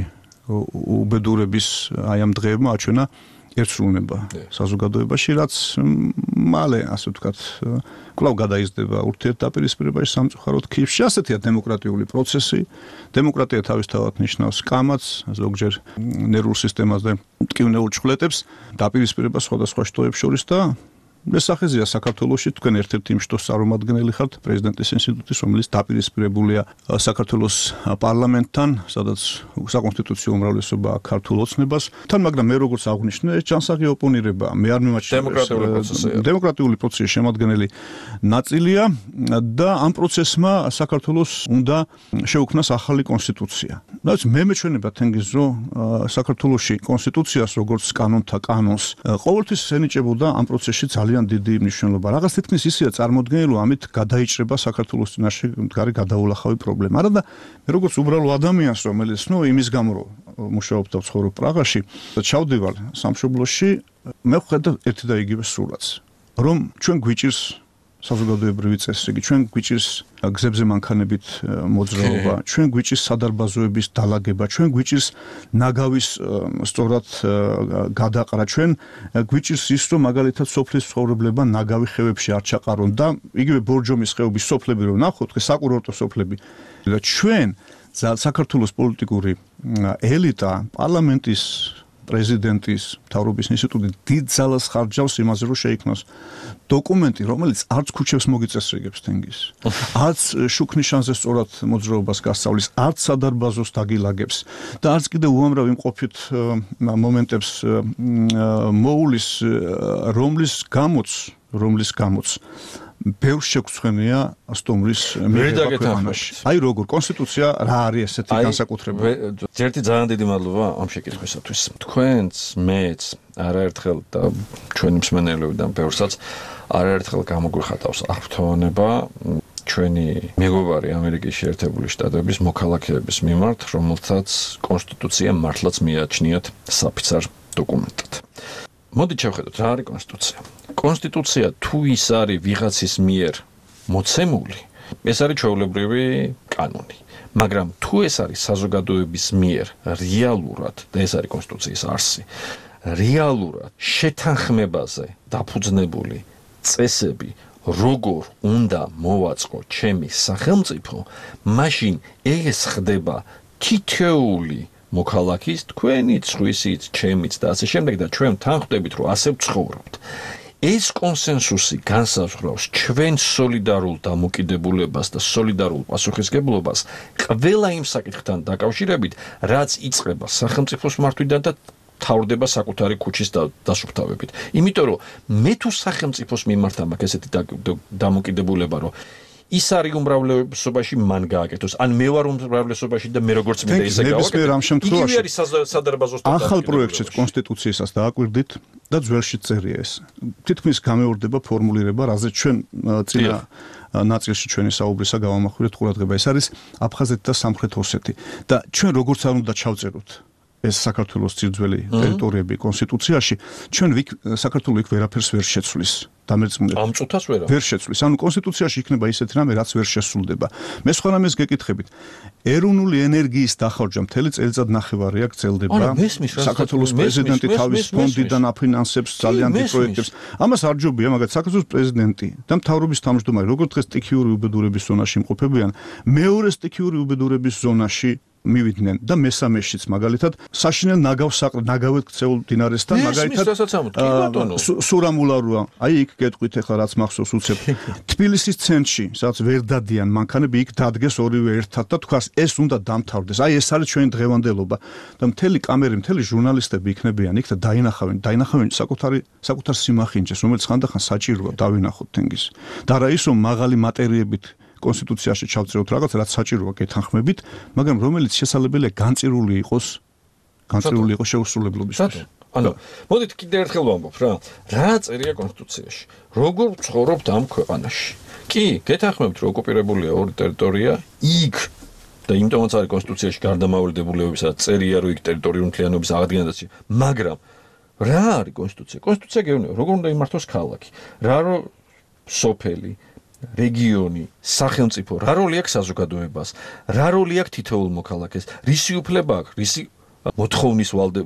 D: უბედურების აი ამ დღეებმა აჩვენა ერთსრულნება საზოგადოებაში, რაც მალე, ასე ვთქვათ, კვლავ გადაიზრდება ურთიერთდაპირისპირებაში სამწუხაროდ ქიევში. ასეთია დემოკრატიული პროცესი. დემოკრატია თავისთავად ნიშნავს კამათს, ზოგჯერ ნერვულ სისტემაზე მტკივნეულ ჩხვლეტებს, დაპირისპირებას სხვადასხვა შტოებს შორის და შესახეზია საქართველოში თქვენ ერთ-ერთი იმ შტოს წარმომადგენელი ხართ პრეზიდენტის ინსტიტუტის, რომელიც დაპირისპირებულია საქართველოს პარლამენტთან, სადაც საკონსტიტუციო უმრავლესობა აქვს ქართულ ოცნებას. თან, მაგრამ მე როგორც აღვნიშნე, ეს ჯანსაღი ოპონირება, მე არ მიმაჩნევს
A: დემოკრატიული პროცესია.
D: დემოკრატიული პროცესის შემადგენელი ნაწილია და ამ პროცესმა საქართველოს უნდა შეუქმნას ახალი კონსტიტუცია. რაც მე მეჩვენება თენგიზ, რომ საქართველოში კონსტიტუციას როგორც კანონთა კანონს ყოველთვის ენიჭებოდა ამ პროცესში ძალიან ძალიან დიდი მნიშვნელობა. რაღაც თითქმის ისეა წარმოდგენილი, ამით გადაიჭრება საქართველოს წინაშე მდგარი გადაულახავი პრობლემა. არა და მე როგორც უბრალო ადამიანს, რომელიც ნუ იმის გამო რომ მუშაობ და ვცხოვრობ პრაღაში და ჩავდივარ სამშობლოში, მე ვხედავ ერთი და იგივე სურათს, რომ ჩვენ გვიჭირს საზოგადოებრივი წესრიგი, ჩვენ გვიჭირს გზებზე მანქანებით მოძრაობა, ჩვენ გვიჭირს სადარბაზოების დალაგება, ჩვენ გვიჭირს ნაგავის სწორად გადაყრა, ჩვენ გვიჭირს ის, რომ მაგალითად სოფლის ცხოვრებლება ნაგავი ხევებში არ ჩაყარონ და იგივე ბორჯომის ხეობის სოფლები რომ ნახოთ, საკურორტო სოფლები და ჩვენ საქართველოს პოლიტიკური ელიტა, პარლამენტის პრეზიდენტის, მთავრობის ინსტიტუტი დიდ ძალას ხარჯავს იმაზე, რომ შეიქმნოს დოკუმენტი, რომელიც არც ქუჩებს მოგიწესრიგებს თენგიზ, არც შუქნიშანზე სწორად მოძრაობას გასწავლის, არც სადარბაზოს დაგილაგებს და არც კიდე უამრავ იმყოფით მომენტებს მოულის, რომლის გამოც, რომლის გამოც ბევრ შეგვცხვენია სტუმრის მიღება ქვეყანაში. აი როგორ კონსტიტუცია რა არის ესეთი განსაკუთრება?
A: ერთი ძალიან დიდი მადლობა ამ შეკითხვისათვის. თქვენც, მეც არაერთხელ და ჩვენი მსმენელებიდან ბევრსაც არაერთხელ გამოგვიხატავს აღფრთოვანება ჩვენი მეგობარი ამერიკის შეერთებული შტატების მოქალაქეების მიმართ, რომელთაც კონსტიტუცია მართლაც მიაჩნიათ საფიცარ დოკუმენტად. მოდით შევხედოთ რა არის კონსტიტუცია. კონსტიტუცია თუ ის არის ვიღაცის მიერ მოცემული, ეს არის ჩვეულებრივი კანონი. მაგრამ თუ ეს არის საზოგადოების მიერ რეალურად და ეს არის კონსტიტუციის არსი, რეალურად შეთანხმებაზე დაფუძნებული წესები, როგორ უნდა მოვაწყო ჩემი სახელმწიფო, მაშინ ეს ხდება თითოეული მოქალაქის, თქვენიც, სხვისიც, ჩემიც და ასე შემდეგ და ჩვენ თან ხვდებით, რომ ასე ვცხოვრობთ. ეს კონსენსუსი განსაზღვრავს ჩვენ სოლიდარულ დამოკიდებულებას და სოლიდარულ პასუხისგებლობას ყველა იმ საკითხთან დაკავშირებით, რაც იწყება სახელმწიფოს მართვიდან და თავდება საკუთარი ქუჩის დასუფთავებით. იმიტომ რომ მე თუ სახელმწიფოს მიმართ მაქვს ესეთი დამოკიდებულება, რომ ის არის უმრავლესობაში მან გააკეთოს. ან მე ვარ უმრავლესობაში და მე როგორც მინდა ისე გავაკეთო. იგივე არის სადარბაზოს
D: ახალ პროექტშიც კონსტიტუციასაც დააკვირდით და ძველში წერია ეს. თითქმის გამეორდება ფორმულირება, რაზეც ჩვენ წინა ნაწილში ჩვენი საუბრისა გავამახვილეთ ყურადღება. ეს არის აფხაზეთი და სამხრეთ ოსეთი. და ჩვენ როგორც არ უნდა ჩავწეროთ ეს საქართველოს ძირძველი ტერიტორიები კონსტიტუციაში, ჩვენ საქართველოს იქ ვერაფერს ვერ შეცვლის. დამერწმუნებით.
A: ამ წუთას ვერა.
D: ვერ შეცვლის. ანუ კონსტიტუციაში იქნება ისეთი რამე, რაც ვერ შესრულდება. მე სხვა რამეს გეკითხებით. ეროვნული ენერგიის დახარჯვა მთელი წელიწად ნახევარი აქ გრძელდება. საქართველოს პრეზიდენტი თავის ფონდიდან აფინანსებს ძალიან დიდ პროექტებს. ამას არ ჯობია, მაგალითად საქართველოს პრეზიდენტი და მთავრობის თავმჯდომარე, როგორც დღეს სტიქიური უბედურების ზონაში იმყოფებიან, მეორე სტიქიური უბედურების ზონაში მივიდნენ და მესამეშიც მაგალითად საშინელ ნაგავს ნაგავეთ ქცეულ დინარესთან მაგალითად სურამულაროა აი იქ გეტყვით ახლა რაც მახსოვს უცებ თბილისის ცენტრში სადაც ვერ დადიან მანქანები იქ დადგეს ორივე ერთად და თქვას ეს უნდა დამთავრდეს აი ეს არის ჩვენი დღევანდელობა და მთელი კამერი მთელი ჟურნალისტები იქნებიან იქ და დაინახავენ დაინახავენ საკუთარი საკუთარ სიმახინჯეს რომელიც ხანდახან საჭიროა დავინახოთ თენგის და რა ის რომ მაღალი მატერიებით კონსტიტუციაში ჩავწეროთ რაღაც რაც საჭიროა გეთანხმებით, მაგრამ რომელიც შესაძლებელია განწირული იყოს, განწირული იყოს შეუსრულებლობისთვის.
A: ანუ მოდით კიდე ერთხელ ვამბობ რა, რა წერია კონსტიტუციაში? როგორ ცხოვრობთ ამ ქვეყანაში? კი, გეთანხმებთ, რომ ოკუპირებულია ორი ტერიტორია, იქ და იმიტომაც არის კონსტიტუციაში გარდამავლებულებებისა წერია, რომ იქ ტერიტორიული მთლიანობის აღდგენაც, მაგრამ რა არის კონსტიტუცია? კონსტიტუცია გეუბნება, როგორ უნდა იმართოს ქალაქი, რა რო სოფელი, რეგიონი, სახელმწიფო, რა როლი აქვს საზოგადოებას, რა როლი აქვს თითოეულ მოქალაქეს, რისი უფლება აქვს, რისი მოთხოვნის ვალდე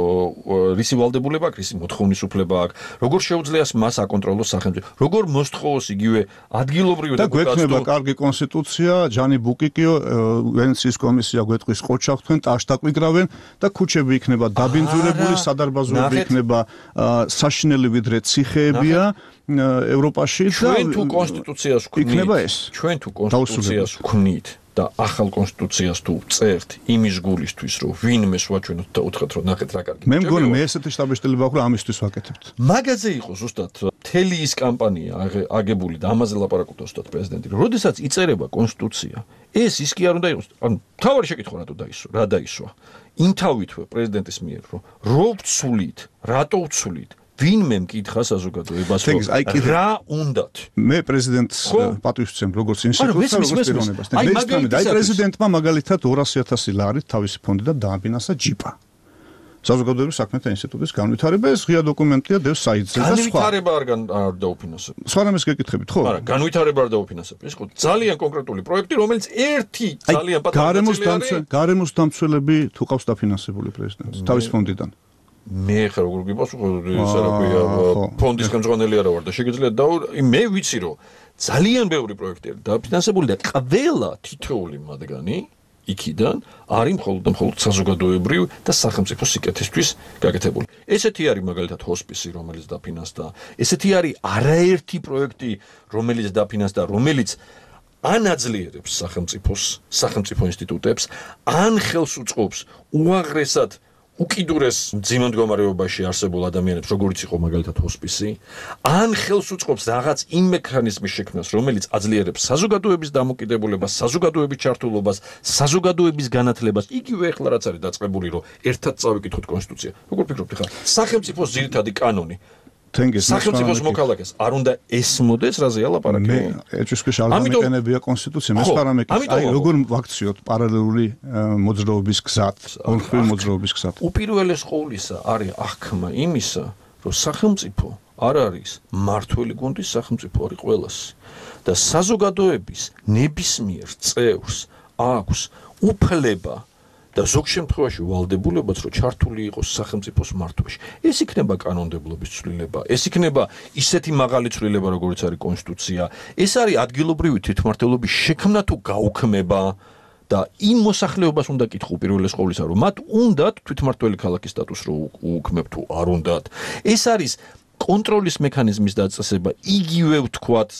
A: რისი ვალდებულება აქვს, რისი მოთხოვნის უფლება აქვს, როგორ შეუძლია მას აკონტროლოს სახელმწიფო, როგორ მოსთხოვოს იგივე ადგილობრივი
D: და გვექნება კარგი კონსტიტუცია, ჯანი ბუკიკიო, ვენეციის კომისია გვეტყვის ყოჩახთვენ, ტაშტაკვიგრავენ და ქუჩები იქნება დაბინძურებული, სადარბაზოები იქნება საშინელი ვიდრე ციხეებია ევროპაში და
A: ჩვენ თუ კონსტიტუციას ვქნით,
D: იქნება ეს.
A: ჩვენ თუ კონსტიტუციას ვქნით და ახალ კონსტიტუციას თუ წერთ იმის გულისთვის, რომ ვინმეს ვაჩვენოთ და უთხრათ, რომ ნახეთ რა კარგი.
D: მე მგონი მე ესეთი შტაბ-შტილება აქვს, რომ ამისთვის ვაკეთებთ.
A: მაგაზე იყო ზუსტად მთელი ის კამპანია აგებული და ამაზე ლაპარაკობდა ზუსტად პრეზიდენტი. როდესაც იწერება კონსტიტუცია, ეს ის კი არ უნდა იყოს. ანუ თავარი შეკითხვა რატო დაისვა? რა დაისვა? იმთავითვე პრეზიდენტის მიერ, რომ რო ვცვლით, რატო ვცვლით? ვინმე მკითხა საზოგადოებას, რომ რა უნდათ?
D: მე პრეზიდენტს პატივს ვცემ როგორც ინსტიტუტს, როგორც პიროვნებას. მე ისწავლე, აი პრეზიდენტმა მაგალითად ორასი ათასი ლარი თავისი ფონდიდან დააბინანსა ჯიპა. საზოგადოების საქმეთა ინსტიტუტის განვითარება ეს ღია დოკუმენტია დევს საიტზე და სხვა.
A: განვითარება არ დაუფინანსებ.
D: სხვა რამეს გეკითხებით, ხო?
A: არა, განვითარება არ დაუფინანსებ. ეს ხო ძალიან კონკრეტული პროექტი, რომელიც ერთი ძალიან პატარა
D: გარემოს დამცველი, გარემოს დამცველები თუ ყავს დაფინანსებული პრეზიდენტს თავის ფონდიდან.
A: მე ხარ როგორ გიპასუხო ეს რა ქვია ფონდის ხელმძღვანელი არა ვარ და შეგიძლიათ და მე ვიცი რომ ძალიან ბევრი პროექტი არის დაფინანსებული და ყველა თითოეული მათგანი იქიდან არის მხოლოდ და მხოლოდ საზოგადოებრივ და სახელმწიფო სიკეთისთვის გაკეთებული. ესეთი არის მაგალითად ჰოსპისი, რომელიც დაფინანსდა. ესეთი არის არაერთი პროექტი, რომელიც დაფინანსდა, რომელიც ან აძლიერებს სახელმწიფოს, სახელმწიფო ინსტიტუტებს, ან ხელს უწყობს უაღრესად უკიდურეს მძიმე მდგომარეობაში არსებულ ადამიანებს, როგორიც იყო მაგალითად ჰოსპისი, ან ხელს უწყობს რაღაც იმ მექანიზმის შექმნას, რომელიც აძლიერებს საზოგადოების დამოკიდებულებას, საზოგადოების ჩართულობას, საზოგადოების განათლებას, იგივე ახლა რაც არის დაწყებული, რომ ერთად წავიკითხოთ კონსტიტუცია. როგორ ფიქრობთ ხა? სახელმწიფოს ძირითადი კანონი სახელმწიფოს მოქალაქეს არ უნდა ესმოდეს, რაზეა ლაპარაკი?
D: მე ეჭვისქვეშ არ გამიყენებია კონსტიტუცია, მე სხვა რამე კი. აი როგორ ვაქციოთ პარალელური მოძრაობის გზად, ორმხრივი მოძრაობის გზად.
A: უპირველეს ყოვლისა არის აღქმა იმისა, რომ სახელმწიფო არ არის მართველი გუნდის სახელმწიფო არის ყველასი და საზოგადოების ნებისმიერ წევრს აქვს უფლება და ზოგ შემთხვევაში ვალდებულებაც, რომ ჩართული იყოს სახელმწიფოს მართვაში. ეს იქნება კანონმდებლობის ცვლილება, ეს იქნება ისეთი მაღალი ცვლილება, როგორც არის კონსტიტუცია. ეს არის ადგილობრივი თვითმმართველობის შექმნა თუ გაუქმება და იმ მოსახლეობას უნდა კითხო პირველეს ყოვლისა, რომ მათ უნდათ თვითმმართველი ქალაქის სტატუსს რო უქმებ თუ არ უნდათ. ეს არის კონტროლის მექანიზმის დაწესება, იგივე ვთქვათ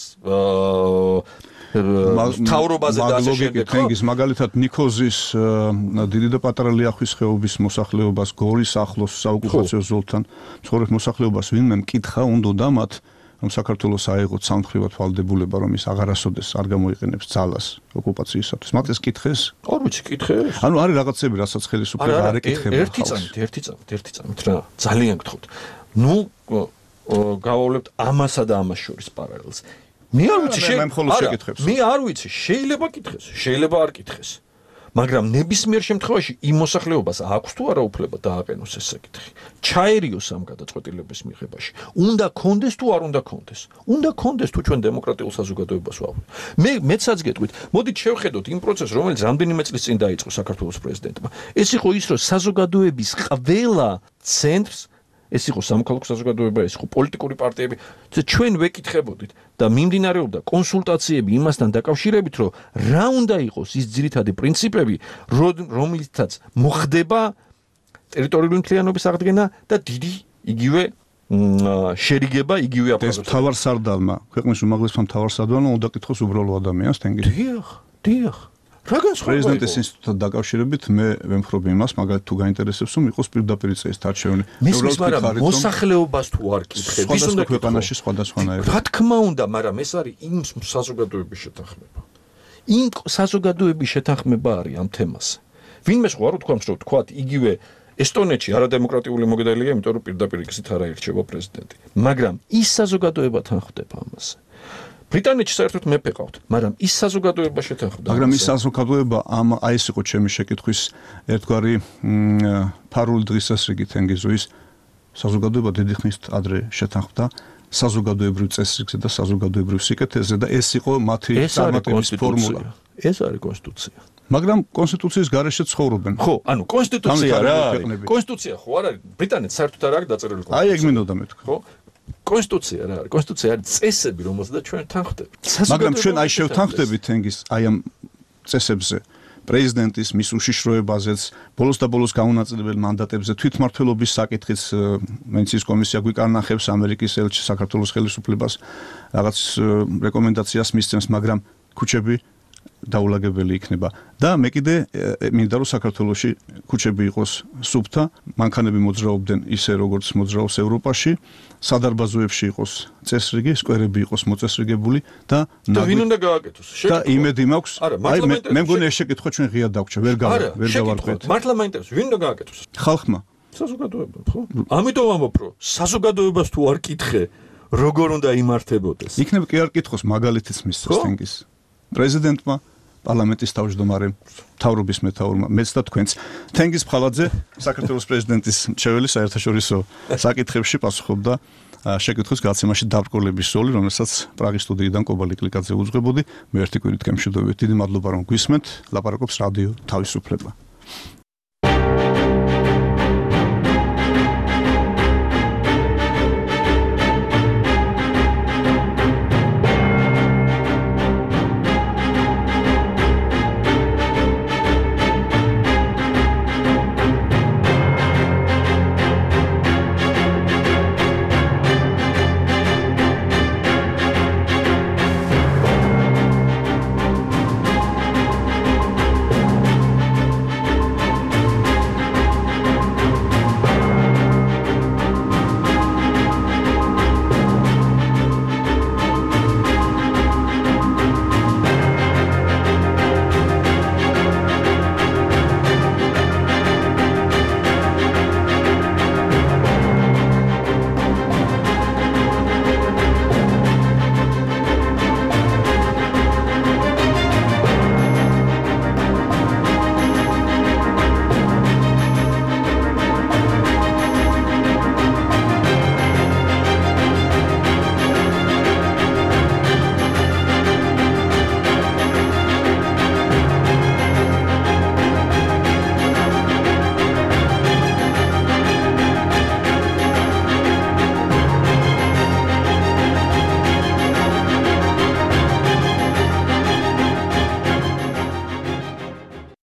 A: თავრობაზე და ასე შემდეგ.
D: თენგის მაგალითად ნიქოზის დიდი და პატარა ლიახვის ხეობის მოსახლეობას, გორის ახლოს საოკუპაციო ზოლთან მცხოვრებ მოსახლეობას ვინმე მკითხა უნდოდა მათ, რომ საქართველოს აეღოთ სამმხრივად ვალდებულება, რომ ის აღარასოდეს არ გამოიყენებს ძალას ოკუპაციისათვის. მათ ეს კითხეს?
A: არ ვიცი, კითხეს.
D: ანუ არის რაღაცები, რასაც ხელისუფლება არ ეკითხება.
A: ერთი წამით, ერთი წამით, ერთი წამით რა. ძალიან გთხოვთ. ნუ გავავლებთ ამასა და ამას შორის პარალელს. მე არ ვიცი, მე არ ვიცი, შეიძლება კითხეს, შეიძლება არ კითხეს. მაგრამ ნებისმიერ შემთხვევაში იმ მოსახლეობას აქვს თუ არა უფლება დააყენოს ეს საკითხი. ჩაერიოს ამ გადაწყვეტილების მიღებაში. უნდა კონდეს თუ არ უნდა კონდეს. უნდა კონდეს თუ ჩვენ დემოკრატიულ საზოგადოებას ვაღვით. მე მეცაც გეტყვით, მოდით შევხედოთ იმ პროცესს, რომელიც რამდენიმე წლის წინ დაიწყო საქართველოს პრეზიდენტმა. ეს იყო ის, რომ საზოგადოების ყველა ცენტრს ეს იყო სამოქალაქო საზოგადოება, ეს იყო პოლიტიკური პარტიები. ჩვენ ვეკითხებოდით და მიმდინარეობდა კონსულტაციები იმასთან დაკავშირებით, რომ რა უნდა იყოს ის ძირითადი პრინციპები, რომლითაც მოხდება ტერიტორიული მთლიანობის აღდგენა და დიდი იგივე შერიგება, იგივე აფხაზო.
D: ეს მთავარსარდალმა, ქვეყნის უმაღლესმა მთავარსარდალმა უნდა კითხოს უბრალო ადამიანს თენგის.
A: დიახ, დიახ.
D: პრეზიდენტის ინსტიტუტთან დაკავშირებით მე ვემხრობ იმას, მაგალითად თუ გაინტერესებს, რომ იყოს პირდაპირ წესით არჩევანი.
A: მისმის, მაგრამ მოსახლეობას თუ არ კითხები, ის უნდა
D: ქვეყანაში სხვადასხვანაირად.
A: რა თქმა უნდა, მაგრამ ეს არის იმ საზოგადოების შეთანხმება. იმ საზოგადოების შეთანხმება არის ამ თემაზე. ვინმე სხვა რო თქვამს, რომ თქვათ იგივე ესტონეთში არადემოკრატიული მოგედალია, იმიტომ რომ პირდაპირ გზით არ აირჩევა პრეზიდენტი. მაგრამ ის საზოგადოება თანხდება ამაზე. ბრიტანეთში საერთოდ მეფე ყავთ, მაგრამ ის საზოგადოება შეთანხმდა.
D: მაგრამ ის საზოგადოება ამ აი ეს იყო ჩემი შეკითხვის ერთგვარი ფარული დღესასრიგი თენგიზოის საზოგადოება დიდი ხნის ადრე შეთანხმდა საზოგადოებრივ წესრიგზე და საზოგადოებრივ სიკეთეზე და ეს იყო მათი წარმატების ფორმულა.
A: ეს არის კონსტიტუცია.
D: მაგრამ კონსტიტუციის გარეშე ცხოვრობენ.
A: ხო, ანუ კონსტიტუცია რა არის? კონსტიტუცია ხო არ არის? ბრიტანეთს საერთოდ არ აქვს დაწერილი კონსტიტუცია.
D: აი ეგ მინდოდა მეთქვა.
A: ხო? კონსტიტუცია რა არის? კონსტიტუცია არის წესები, რომელსაც ჩვენ თანხმდებით.
D: მაგრამ ჩვენ აი შევთანხმდებით თენგის აი ამ წესებზე. პრეზიდენტის მის უშიშროებაზეც, ბოლოს და ბოლოს გაუნაწილებელ მანდატებზე, თვითმმართველობის საკითხიც ვენეციის კომისია გვიკანახებს ამერიკის ელჩი საქართველოს ხელისუფლებას რაღაც რეკომენდაციას მისცემს, მაგრამ ქუჩები დაულაგებელი იქნება. და მე კიდე მინდა რომ საქართველოში ქუჩები იყოს სუფთა, მანქანები მოძრაობდნენ ისე როგორც მოძრაობს ევროპაში, სადარბაზოებში იყოს წესრიგი, სკვერები იყოს მოწესრიგებული და
A: და ვინ უნდა გააკეთოს?
D: და იმედი მაქვს, აი მე მგონი ეს შეკითხვა ჩვენ ღია დავჭა, ვერ გავა, ვერ გავარკვევთ.
A: მართლა მაინტერესებს, ვინ უნდა გააკეთოს?
D: ხალხმა.
A: საზოგადოებამ, ხო? ამიტომ ამბობ, რომ საზოგადოებას თუ არ კითხე, როგორ უნდა იმართებოდეს?
D: იქნებ კი არ კითხოს, მაგალითიც მისცეს თენგის. პრეზიდენტმა, პარლამენტის თავმჯდომარემ, მთავრობის მეთაურმა, მეც და თქვენც. თენგიზ ფხალაძე, საქართველოს პრეზიდენტის მრჩეველი საერთაშორისო საკითხებში პასუხობდა შეკითხვის გაცემაში დაბრკოლების სოლი, რომელსაც პრაღის სტუდიიდან კობალი კლიკაძე უძღვებოდი. მე ერთი კვირით გემშვიდობებით. დიდი მადლობა რომ გვისმენთ. ლაპარაკობს რადიო თავისუფლება.